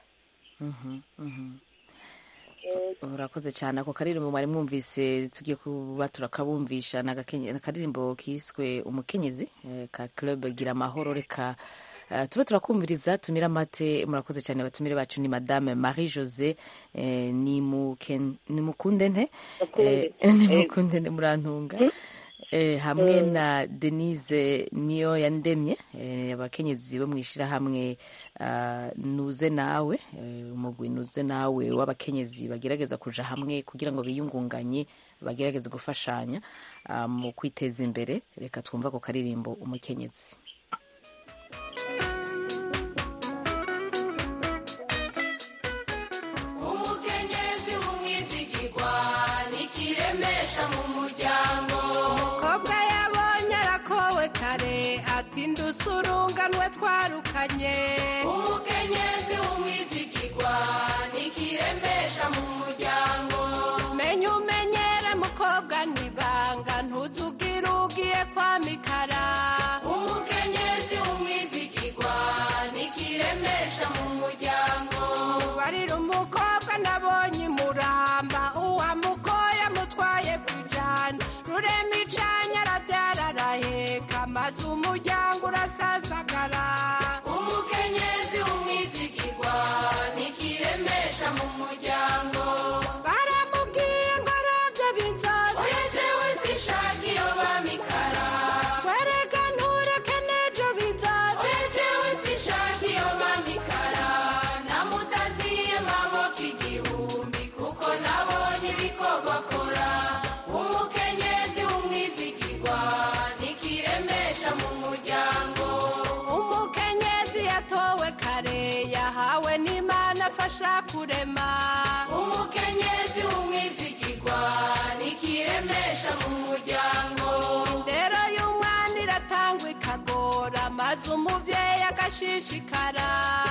urakoze cyane. Ako karirimbo mwari mwumvise tugiye kuba turakabumvisha n'akaririmbo kiswe umukenyezi ka Club Gira Amahoro. Reka tube turakumviriza tumira amate. Murakoze cyane. Batumire bacu ni Madame Marie José Nimukundente Murantunga hamwe na Denise niyo yandemye abakenyezi bo mwishira hamwe nuze nawe umugwi nuze nawe w'abakenyezi bagerageza kuja hamwe kugira ngo biyungunganye bagerageze gufashanya mu kwiteza imbere. Reka twumva ko karirimbo umukenyezi. Umukenyezi umwizigirwa nikiremesha mu muryango. Umukobwa yabonye arakowe kare ati ndusurunganwe twarukanye. Umukenyezi umwizigirwa nikiremesha mu muryango. Menya umenyere mukobwa nibanga ntuzugire ugiye kwa mikara. Umukenyezi umwizigirwa nikiremesha mu muryango. Barira umukobwa nabonye muramba uwamukoye mutwaye kujana. Rurema icanya arabyara araheka maze umuryango urasasagara. Umukenyezi umwizigirwa nikiremesha mu muryango. Baramubwiye ngo arabye binzozi oya jewe sinshaka iyo bamikara. Wereka ntureke nejo binzozi oya jewe sinshaka iyo bamikara. Namutaziye maboko igihumbi kuko nabonye ibikorwa akora. Umukenyezi umwizigirwa nikiremesha mu muryango. Umukenyezi yatowe kare yahawe n'Imana afasha kurema. Umukenyezi umwizigirwa nikiremesha mu muryango. Indero y'umwana iratangwa ikagora maze umuvyeyi agashishikara.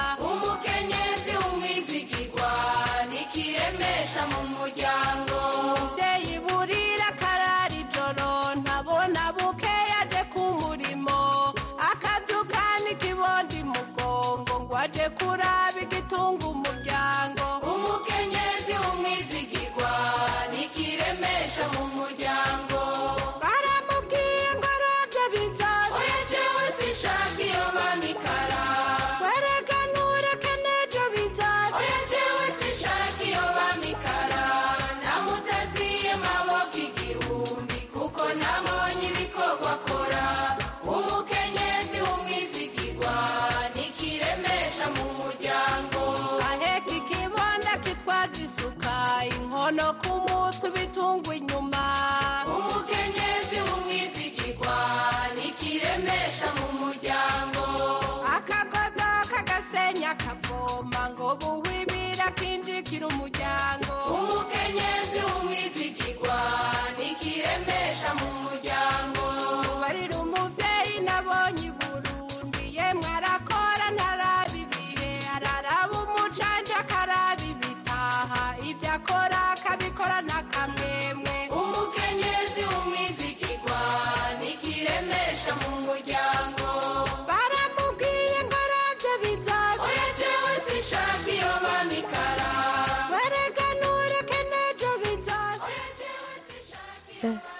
Umukenyezi umwizigirwa nikiremesha mu muryango. Umuvyeyi burira akarara ijoro ntabona buke yaje ku murimo. Akavyukana ikibondi mugongo ngo aje kuraba igitunga umuryango. Umukenyezi umwizigirwa nikiremesha mu muryango. Baramubwiye ngo arabye binzozi oya jewe sinshaka iyo bamikara. Wereka ntureke nejo binzozi oya jewe sinshaka iyo bamikara. Namutaziye maboko igihumbi kuko nabonye ibikorwa akora. Umukenyezi umwizigirwa nikiremesha mu muryango. Aheka ikibonda kitwaza isuka inkono ku mutwe ibitungwa inyuma. Umukenyezi umwizigirwa nikiremesha mu muryango. Akagodo kagasenya kavoma ngo buwibira kinjikira umuryango. Umukenyezi umwizigirwa nikiremesha mu muryango. Barira umuvyeyi nabonye i Burundi yemwe arakora ntaraba ibihe. Araraba umucanja akaraba ibitaha ibyo akora akabikora n'akamwemwe. Umukenyezi umwizigirwa nikiremesha mu muryango. Baramubwiye ngo arabye binzozi oya jewe sinshaka iyo bamikara. Wereka ntureke nejo binzozi oya jewe sinshaka iyo bamikara.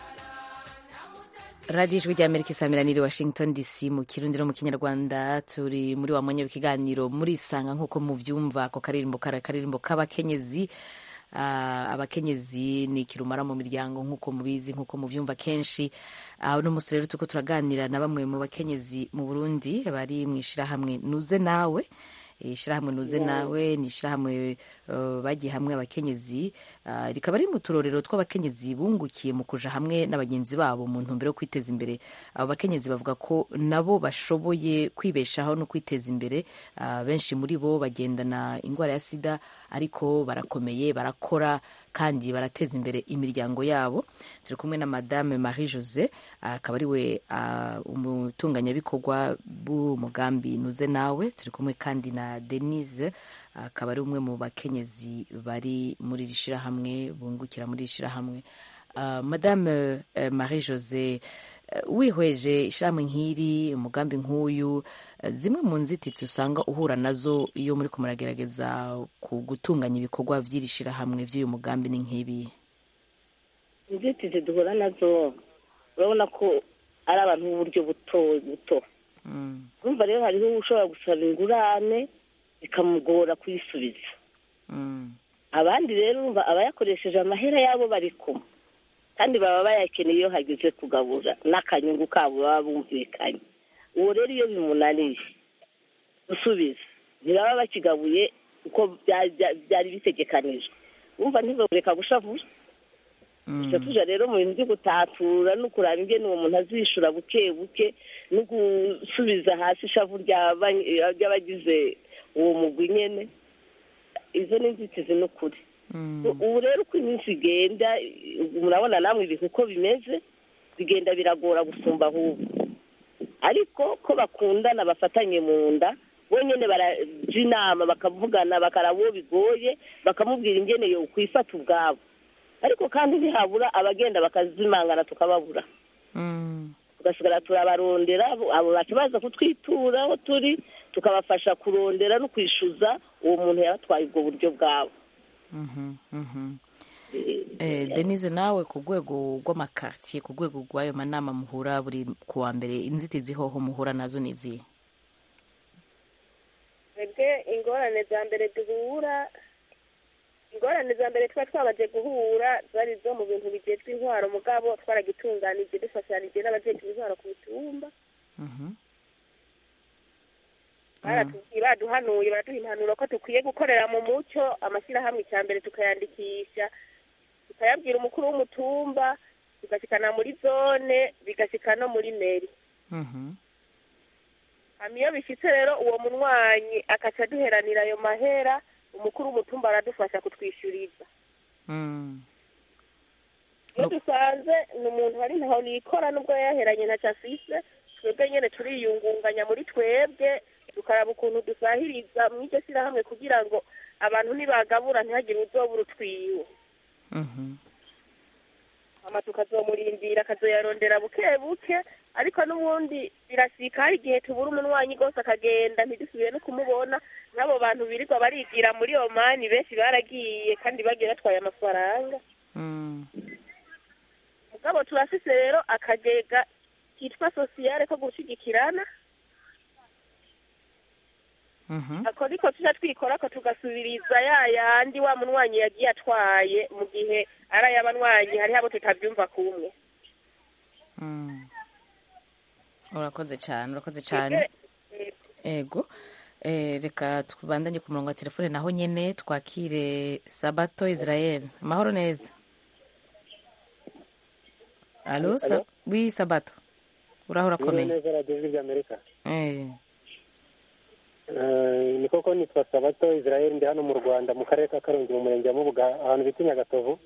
Radio Ijwi ry'Amerika isamiraniye Washington DC mu Kirundi no mu Kinyarwanda. Turi muri wa mwanya w'ikiganiro muri Sanga nk'uko muvyumva. Ako karirimbo k'abakenyezi. Abakenyezi ni kirumara mu miryango nk'uko mubizi nk'uko muvyumva kenshi. Uno musi rero tuko turaganira na bamwe mu bakenyezi mu Burundi bari mwishira hamwe nuze nawe ishirahamwe nuze nawe ni ishirahamwe bagiye hamwe abakenyezi rikaba ari mu turorero tw'abakenyezi bungukiye mu kuja hamwe n'abagenzi babo mu ntumbero yo kwiteza imbere. Abo bakenyezi bavuga ko nabo bashoboye kwibeshaho no kwiteza imbere. Benshi muri bo bagendana indwara ya sida ariko barakomeye, barakora kandi barateza imbere imiryango yabo. Turi kumwe na Madame Marie Jose akaba ari we umutunganyabikorwa b'umugambi nuze nawe. Turi kumwe kandi na Denise akaba ari umwe mu bakenyezi bari muri iri shirahamwe bungukira muri iri shirahamwe. Madame Marie Jose, wihweje ishirahamwe nk'iri, umugambi nk'uyu, zimwe mu nzitizi usanga uhura nazo iyo muri ko muragerageza ku gutunganya ibikorwa vy'iri shirahamwe vy'uyu mugambi ni nk'ibi? Inzitizi duhura nazo urabona ko ari abantu b'uburyo buto. Urumva rero hariho ushobora gusaba ingurane bikamugora kuyisubiza. Abandi rero urumva abayakoresheje amahera yabo bari kumwe kandi baba bayakeneye iyo hageze kugabura n'akanyungu kabo baba bumvikanye. Uwo rero iyo bimunaniye gusubiza ntibaba bakigabuye uko byari bitegekanijwe, urumva ntibareka gushavura. Tuja rero mu bintu byo gutatura no kuraba ingene uwo muntu azishura buke buke no gusubiza hasi ishavu ry'abagize uwo mugwi nyene. Izo ni inzitizi n'ukuri. Ubu rero uko iminsi igenda murabona namwe ibintu uko bimeze bigenda biragora gusumba ahubwo, ariko ko bakundana bafatanye mu nda bonyene baraja inama bakavugana bakaraba uwo bigoye bakamubwira ingene yo kwifata ubwabo, ariko kandi ntihabura abagenda bakazimangana tukababura. Tugasigara turabarondera abo bakibaza kutwitura aho turi tukabafasha kurondera no kwishuza uwo muntu yabatwaye ubwo buryo bwabo. Denise, nawe ku rwego rw'amakartier, ku rwego rw'ayo manama muhura buri kuwa mbere, inzitizi hoho muhura nazo ni izihe? Ingorane za mbere duhura, ingorane za mbere twabaje guhura zari zo mu bintu bigezwe intwaro, mugabo twaragitunganije dufashanije n'abajejwe intwaro ku mitumba. Baraduhanuye baraduha impanuro ko dukwiye gukorera mu muco, amashyirahamwe icya mbere tukayandikisha, tukayabwira umukuru w'umutumba, bigashikana muri zone, bigashika no muri meri. Iyo bishitse rero uwo munywanyi akaca duheranira ayo mahera, umukuru w'umutumba aradufasha kutwishyuriza. Iyo dusanze ni umuntu hari ntaho nikora nubwo yaheranye na cafise, twebwe nyene turiyungunganya muri twebwe tukaraba ukuntu dusahiriza mu iryo shyirahamwe kugira ngo abantu nibagabura ntihagire uzobura utwiwe. Ama tukazomurindira akazoyarondera buke buke, ariko n'ubundi birasika hari igihe tubura umunywanyi rwose akagenda ntidusubire no kumubona. N'abo bantu birirwa barigira muri Omani benshi baragiye kandi bagiye batwaye amafaranga. Mugabo turafise rero akagega kitwa sociale ko gushigikirana. Ako niko tuja twikora ko tugasubiriza yandi wa munywanyi yagiye atwaye mu gihe ari y'abanywanyi hari abo tutabyumva kumwe. Urakoze cyane. Ego. Reka tubandanye ku murongo wa telefone naho nyene twakire Sabato Israel. Amahoro neza. Allo? Oui, Sabato. Urahora komeye. Neza Radio y'Amerika. Ni koko nitwa Sabato Israel, ndi hano mu Rwanda mu karere ka Karongi mu murenge wa Mubuga ahantu bita Nyagatovu.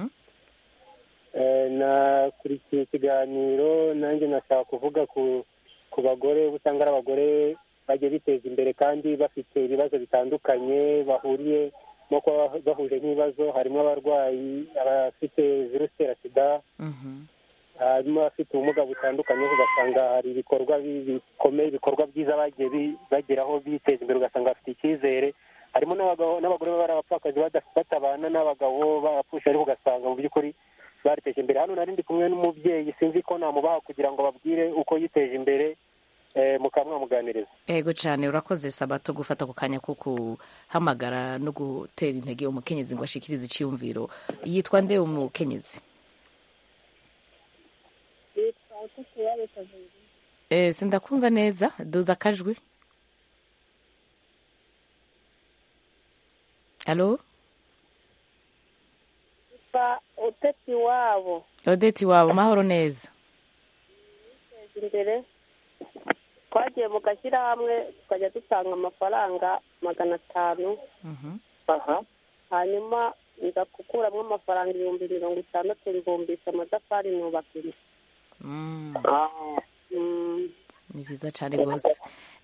Nakurikiye ikiganiro, nanjye nashaka kuvuga ku bagore, usanga ari abagore bagiye biteza imbere kandi bafite ibibazo bitandukanye bahuriye no kuba bahuje n'ibibazo. Harimo abarwayi, abafite virusi itera sida, harimo abafite ubumuga butandukanye, ugasanga hari ibikorwa bikomeye, ibikorwa byiza bagiye bageraho biteza imbere, ugasanga bafite icyizere. Harimo n'abagore baba ari abapfakazi batabana n'abagabo barapfusha, ariko ugasanga mu by'ukuri bariteje imbere. Hano nari ndi kumwe n'umubyeyi, sinzi ko namubaha kugira ngo babwire uko yiteje imbere, mukamwamuganiriza. Yego cyane, urakoze Sabato gufata ku kanya ko kuhamagara no gutera intege umukenyezi ngo ashikirize icyumviro. Yitwa nde umukenyezi? Sindakumva neza, duza akajwi. Allo? Uteti wabo. Odette wabo mahoro neza. Imbere twagiye mu gashyirahamwe tukajya dutanga amafaranga 500. Hanyuma nza gukuramo amafaranga 50,000 mbumbisha amatafari nubaka inzu. Ni byiza cyane rwose.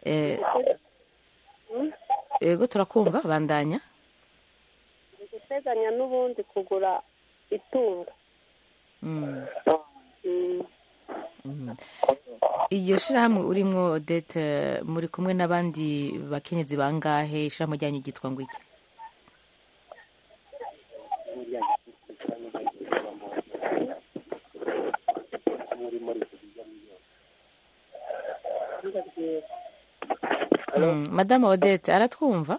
Yego turakumva bandanya. Guteganya n'ubundi kugura itungo. Iyo shirahamwe urimo Odette muri kumwe n'abandi bakenyezi bangahe? Shirahamwe ryanyu ryitwa ngo iki? Madame Odette aratwumva?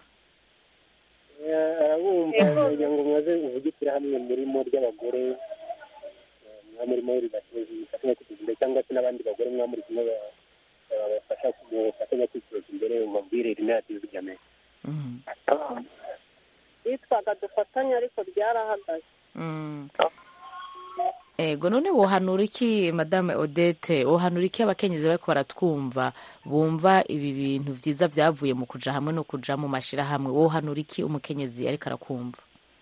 Arabumva kugira ngo mwaze uvugitira hamwe murimo ry'abagore mwamurimo ribateza ifatanya kwiteza imbere cyangwa se n'abandi bagore mwamuri kumwe babafasha gufatanya kwiteza imbere mubwire rimwe yatiza ibyame. Yitwaga dufatanya ariko byarahagaze. Ego none wohanura iki Madame Odette, wohanura iki abakenyezi bariko baratwumva bumva ibi bintu vyiza vyavuye mu kuja hamwe no kuja mu mashira hamwe, wohanura iki umukenyezi ariko arakumva?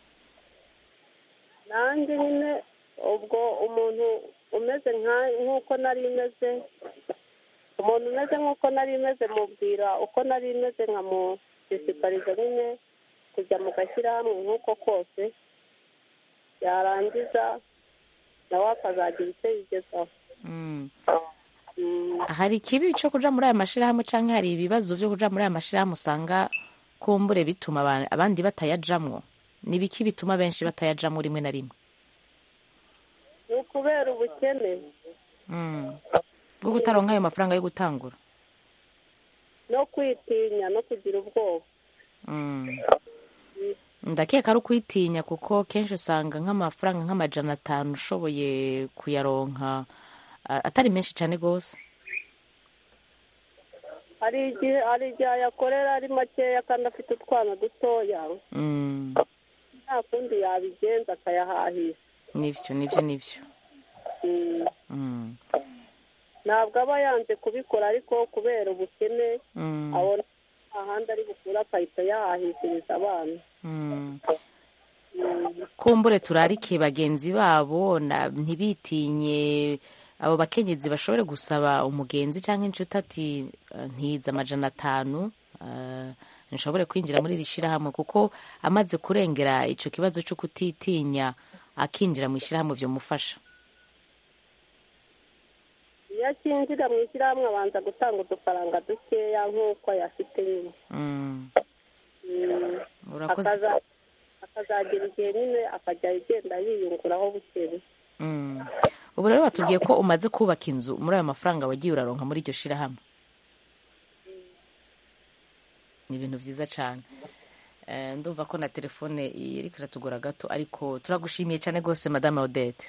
Nanjye nyine ubwo umuntu umeze nk'uko nari meze, umuntu umeze nk'uko nari meze mubwira uko nari meze nkamushishikariza nyine kujya mu gashyirahamwe nk'uko kose yarangiza nawe akazagira icyo yigezaho. Hari ikibi cyo kuja muri aya mashirahamwe canke hari ibibazo vyo kuja muri aya mashirahamwe usanga kumbure bituma abandi batayajamwo? Ni biki bituma benshi batayajamwo rimwe na rimwe? Ni ukubera ubukene bwo kutaronka ayo mafaranga yo gutangura no kwitinya no kugira ubwoba. Ndakeka ari ukwitinya kuko kenshi usanga nk'amafaranga nk'amajana 5 ushoboye kuyaronka atari menshi cyane gose. Hari igihe ayakorera ari makeya kandi afite utwana dutoya nta kundi yabigenza akayahahisha. Nivyo. Ntabwo aba yanze kubikora ariko kubera ubukene abona ahandi ari bukura akahita yahahishiriza abana. Kumbure turarike bagenzi babo ntibitinye abo bakenyezi bashobore gusaba umugenzi cyangwa inshuti ati ntiza 500 nshobore kwinjira muri iri shirahamwe, kuko amaze kurengera ico kibazo cyo kutitinya akinjira mu shirahamwe byo mufasha. Iyo akinjira mu ishyirahamwe abanza gutanga udufaranga dukeya nk'uko yafite nyine. Akazagira igihe nyine akajya agenda yiyunguraho bukeya. Ubu rero batubwiye ko umaze kubaka inzu muri ayo mafaranga wagiye uraronka muri iryo shirahamwe. Ni ibintu vyiza cyane. Ndumva ko na telefone iriko iratugora gato ariko turagushimiye cyane gose Madame Odette.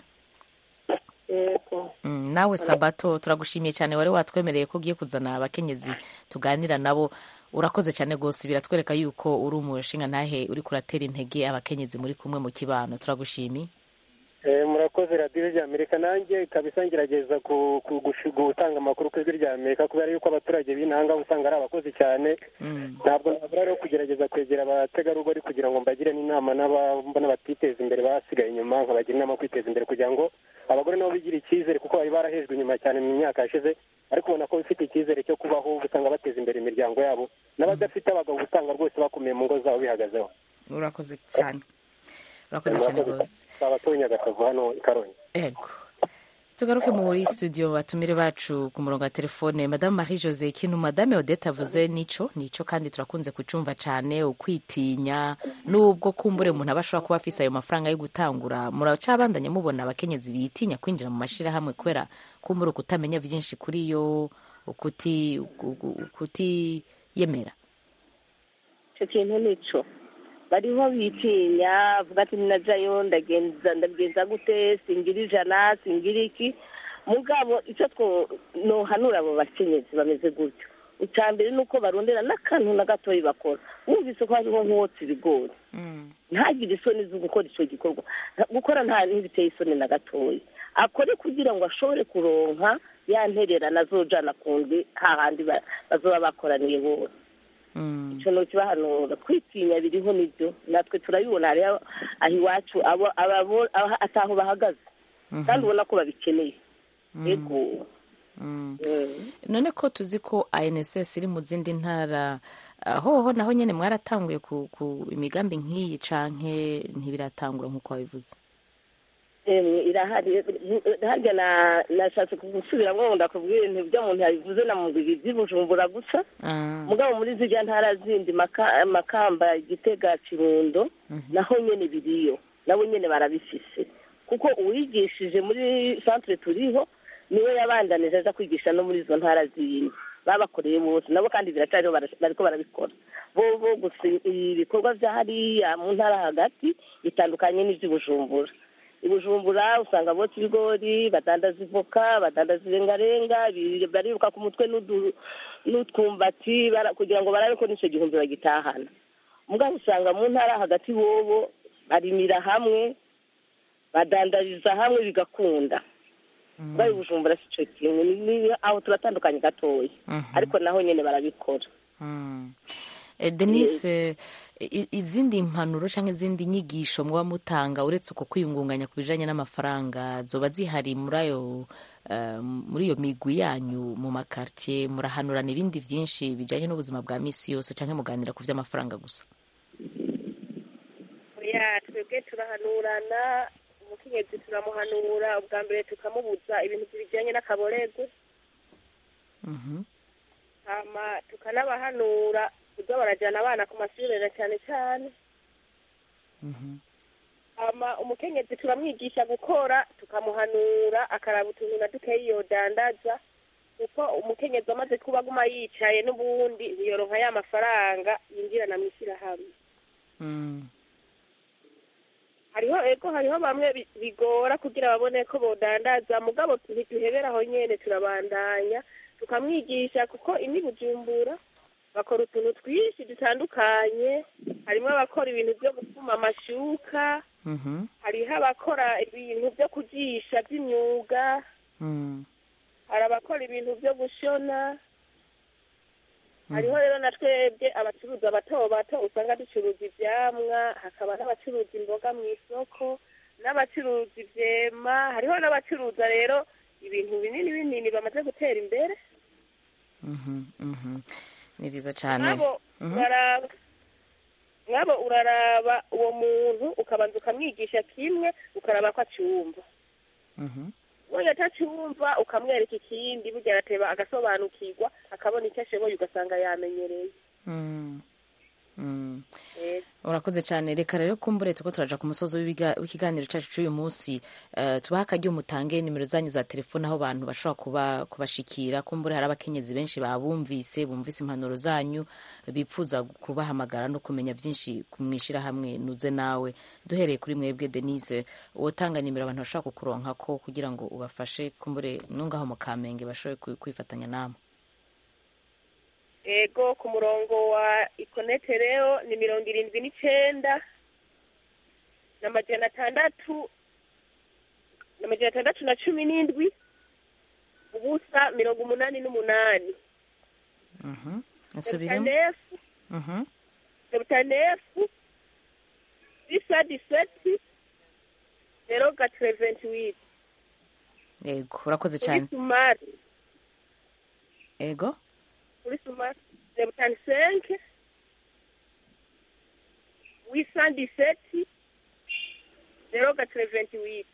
Nawe Sabato turagushimiye cyane wari watwemereye ko ugiye kuzana abakenyezi tuganira nabo. Urakoze cyane gose, biratwereka yuko uri umushinga ntahe uri kuratera intege abakenyezi muri kumwe mu kibano. Turagushimiye. Murakoze Radio y'Amerika. Nanjye kabisa ngerageza gutanga amakuru ku ijwi ry'Amerika kubera yuko abaturage b'intanga usanga ari abakozi cyane. Ntabwo nabura rero kugerageza kwegera abategarugori kugira ngo mbagire n'inama n'abambona batiteza imbere basigaye inyuma, nkabagira inama kwiteza imbere kugira ngo abagore nabo bigira icyizere kuko bari barahejwe inyuma cyane mu myaka yashize, ariko ubona ko bifite icyizere cyo kubaho usanga bateza imbere imiryango yabo, n'abadafite abagabo usanga rwose bakomeye mu ngo zabo bihagazeho. Urakoze cyane. Urakoze cyane rwose. Abatonya gatavu hano Karongi. Ego. Tugaruke muri studio batumire bacu ku murongo wa telefone. Madame Marie Jose, ikintu Madame Odette avuze nico kandi turakunze kucumva cyane, ukwitinya nubwo kumbure umuntu abashobora kuba afise ayo mafaranga yo gutangura. Muracabandanya mubona abakenyezi bitinya kwinjira mu mashira hamwe kwera kumbure kutamenya byinshi kuri yo, ukuti yemera. Cyo kintu nico bariho bitinya avuga ati najayo ndagenza gute, singira ijana singira iki. Mugabo icyo no hanura abo bakenyezi bameze gutyo icya mbere ni uko barondera n'akantu na gatoya bakora wumvise ko hariho nk'uwotsa ibigori ntagire isoni zo gukora icyo gikorwa gukora nta ntibiteye isoni na gatoya akore kugira ngo ashobore kuronka ya ntererano azojana kundi hahandi bazoba bakoraniye bose icyo ni ukibahanura kwitinya biriho nibyo natwe turabibona hariho aho iwacu ataho bahagaze kandi ubona ko babikeneye yego none ko tuzi ko ANSS iri mu zindi ntara hoho naho nyine mwaratanguye ku imigambi nk'iyi canke ntibiratangura nk'uko wabivuze irahari harya nashatse gusubiramo ngo ndakubwira ibintu byo muntu yabivuze na mu bigi Bujumbura gusa mugabo muri zirya ntara zindi Makamba Gitega Kirundo naho nyene biriyo nabo nyene barabifise kuko uwigishije muri centre turiho niwe yabandanije aza kwigisha no muri izo ntara zindi babakoreye bose nabo kandi biracariho bariko barabikora bo gusa ibikorwa vya hariya mu ntara hagati bitandukanye n'ivy'Ibujumbura Ibujumbura usanga bose ibigori badandaza ivoka badandaza irengarenga bariruka ku mutwe n'utwumbati kugira ngo barabe ko n'ico gihumbi bagitahana mugabo usanga mu ntara hagati bobo barimira hamwe badandariza hamwe bigakunda bari Bujumbura sico kimwe aho turatandukanye gatoya ariko naho nyene barabikora Denise izindi impanuro cyangwa izindi nyigisho muba mutanga uretse uko kwiyungunganya ku bijanye n'amafaranga zoba zihari muri iyo migwi yanyu mu makartier murahanurana ibindi byinshi bijanye n'ubuzima bwa misi yose cyangwa muganira ku vy'amafaranga gusa twebwe turahanurana umukenyezi turamuhanura ubwa mbere tukamubuza ibintu bijyanye n'akaborego hama tukanabahanura kuza barajyana abana ku mashuri cyane cyane hama umukenyezi turamwigisha gukora tukamuhanura akaraba utuntu na dukeyi yodandaza kuko umukenyezi amaze kuba aguma yicaye n'ubundi ntiyoronka ya mafaranga yinjirana mu ishyirahamwe hariho bamwe bigora kugira babone ko bodandaza mugabo ntiduhebera aho nyene turabandanya tukamwigisha kuko ini Bujumbura bakora utuntu twinshi dutandukanye harimo abakora ibintu byo gufuma amashuka hariho abakora ibintu byo kujisha by'imyuga hari abakora ibintu byo gushona hariho rero na twebwe abacuruza bato bato usanga ducuruza ivyamwa hakaba n'abacuruza imboga mu isoko n'abacuruza ivyema hariho n'abacuruza rero ibintu binini binini bamaze gutera imbere ni vyiza cane mwabo uraraba uwo muntu ukabanza ukamwigisha kimwe ukaraba ko acumva wowe atacumva ukamwereka ikindi burya arateba agasobanukirwa akabona icyo ashoboye ugasanga yamenyereye urakoze cyane reka rero kumbure tuko turaja ku musozo w'ikiganiro cyacu cy'uyu munsi tubaha akaryo mutange nimero zanyu za telefone aho abantu bashobora kubashikira kumbure hari abakenyezi benshi bumvise impanuro zanyu bipfuza kubahamagara no kumenya byinshi kumwishira hamwe nuze nawe duhereye kuri mwebwe Denise wotanga nimero abantu bashobora kukuronka ko kugira ngo ubafashe kumbure nungaho mu Kamenge bashoboye kwifatanya namwe ego ku murongo wa ikonete rero ni 79 na 617 ubusa 88 asubiramo 79 17 028 ego urakoze cyane ego kuri sumari 75 817 028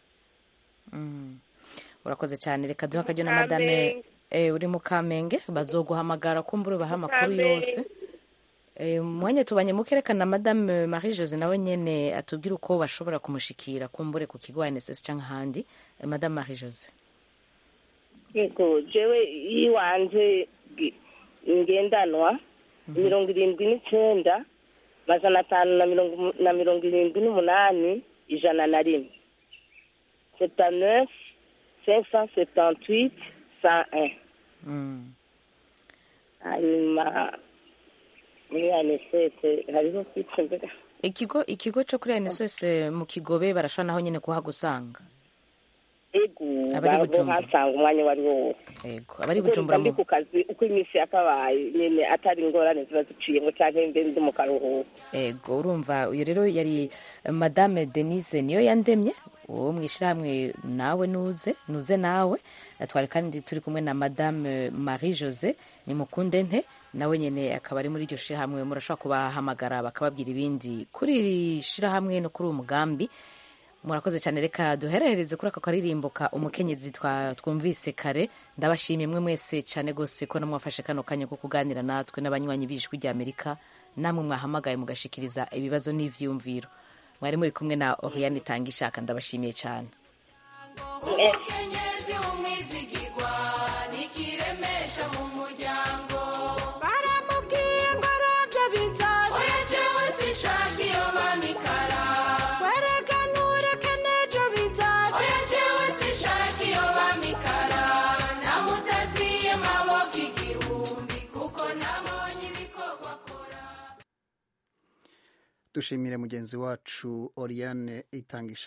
urakoze cyane reka duha akaryo na madame uri mu Kamenge bazoguhamagara kumbura baha amakuru yose mwanya tubanye mukerekana madame Marie Jose nawe nyene atubwira uko bashobora kumushikira kumbure ku kigo ANSS canke handi madame Marie Jose yego jewe yiwanje ingendanwa 79 578 101 79 578 101 hanyuma muri anesese hariho kwicunzira ikigo cyo kuri ANSS mu Kigobe barashobora naho nyine kuhagusanga. Ego Abari Bujumbura. bahasanga umwanya wari wose. Ego abari Bujumbura ndi ku kazi uko iminsi yakabaye nyine atari ingorane ziba ziciyemo cyangwa ndi mu karuhuko. Ego urumva uyu rero yari Madame Denise niyo yandemye uwo mwishirahamwe nawe nuze nawe twari kandi turi kumwe na Madame Marie Jose ni mukunde nte nawe nyene akaba ari muri iryo shirahamwe murashobora kubahamagara bakababwira ibindi kuri iri shirahamwe no kuri uwo mugambi. Murakoze cyane, reka duherereze kuri aka karirimbo ka umukenyezi twumvise kare. Ndabashimiye mwe mwese cyane gose ko namwafashe kano kanya ko kuganira natwe n'abanywanyi b'ijwi rya Amerika, namwe mwahamagaye mugashikiriza ibibazo n'ivyumviro. Mwari muri kumwe na Oriane Tangishaka, ndabashimiye cyane. Umukenyezi umwizigirwa nikiremesha mu muryango, baramubwiye ngo arabye bizaza, oya jewe sishaka iyo bamikara, werekana ureke n'ejo bizaza, oya jewe sishaka iyo bamikara, namutaziye maboko igihumbi kuko nabonye ibikorwa akora. Dushimire mugenzi wacu Oriane Itangisha.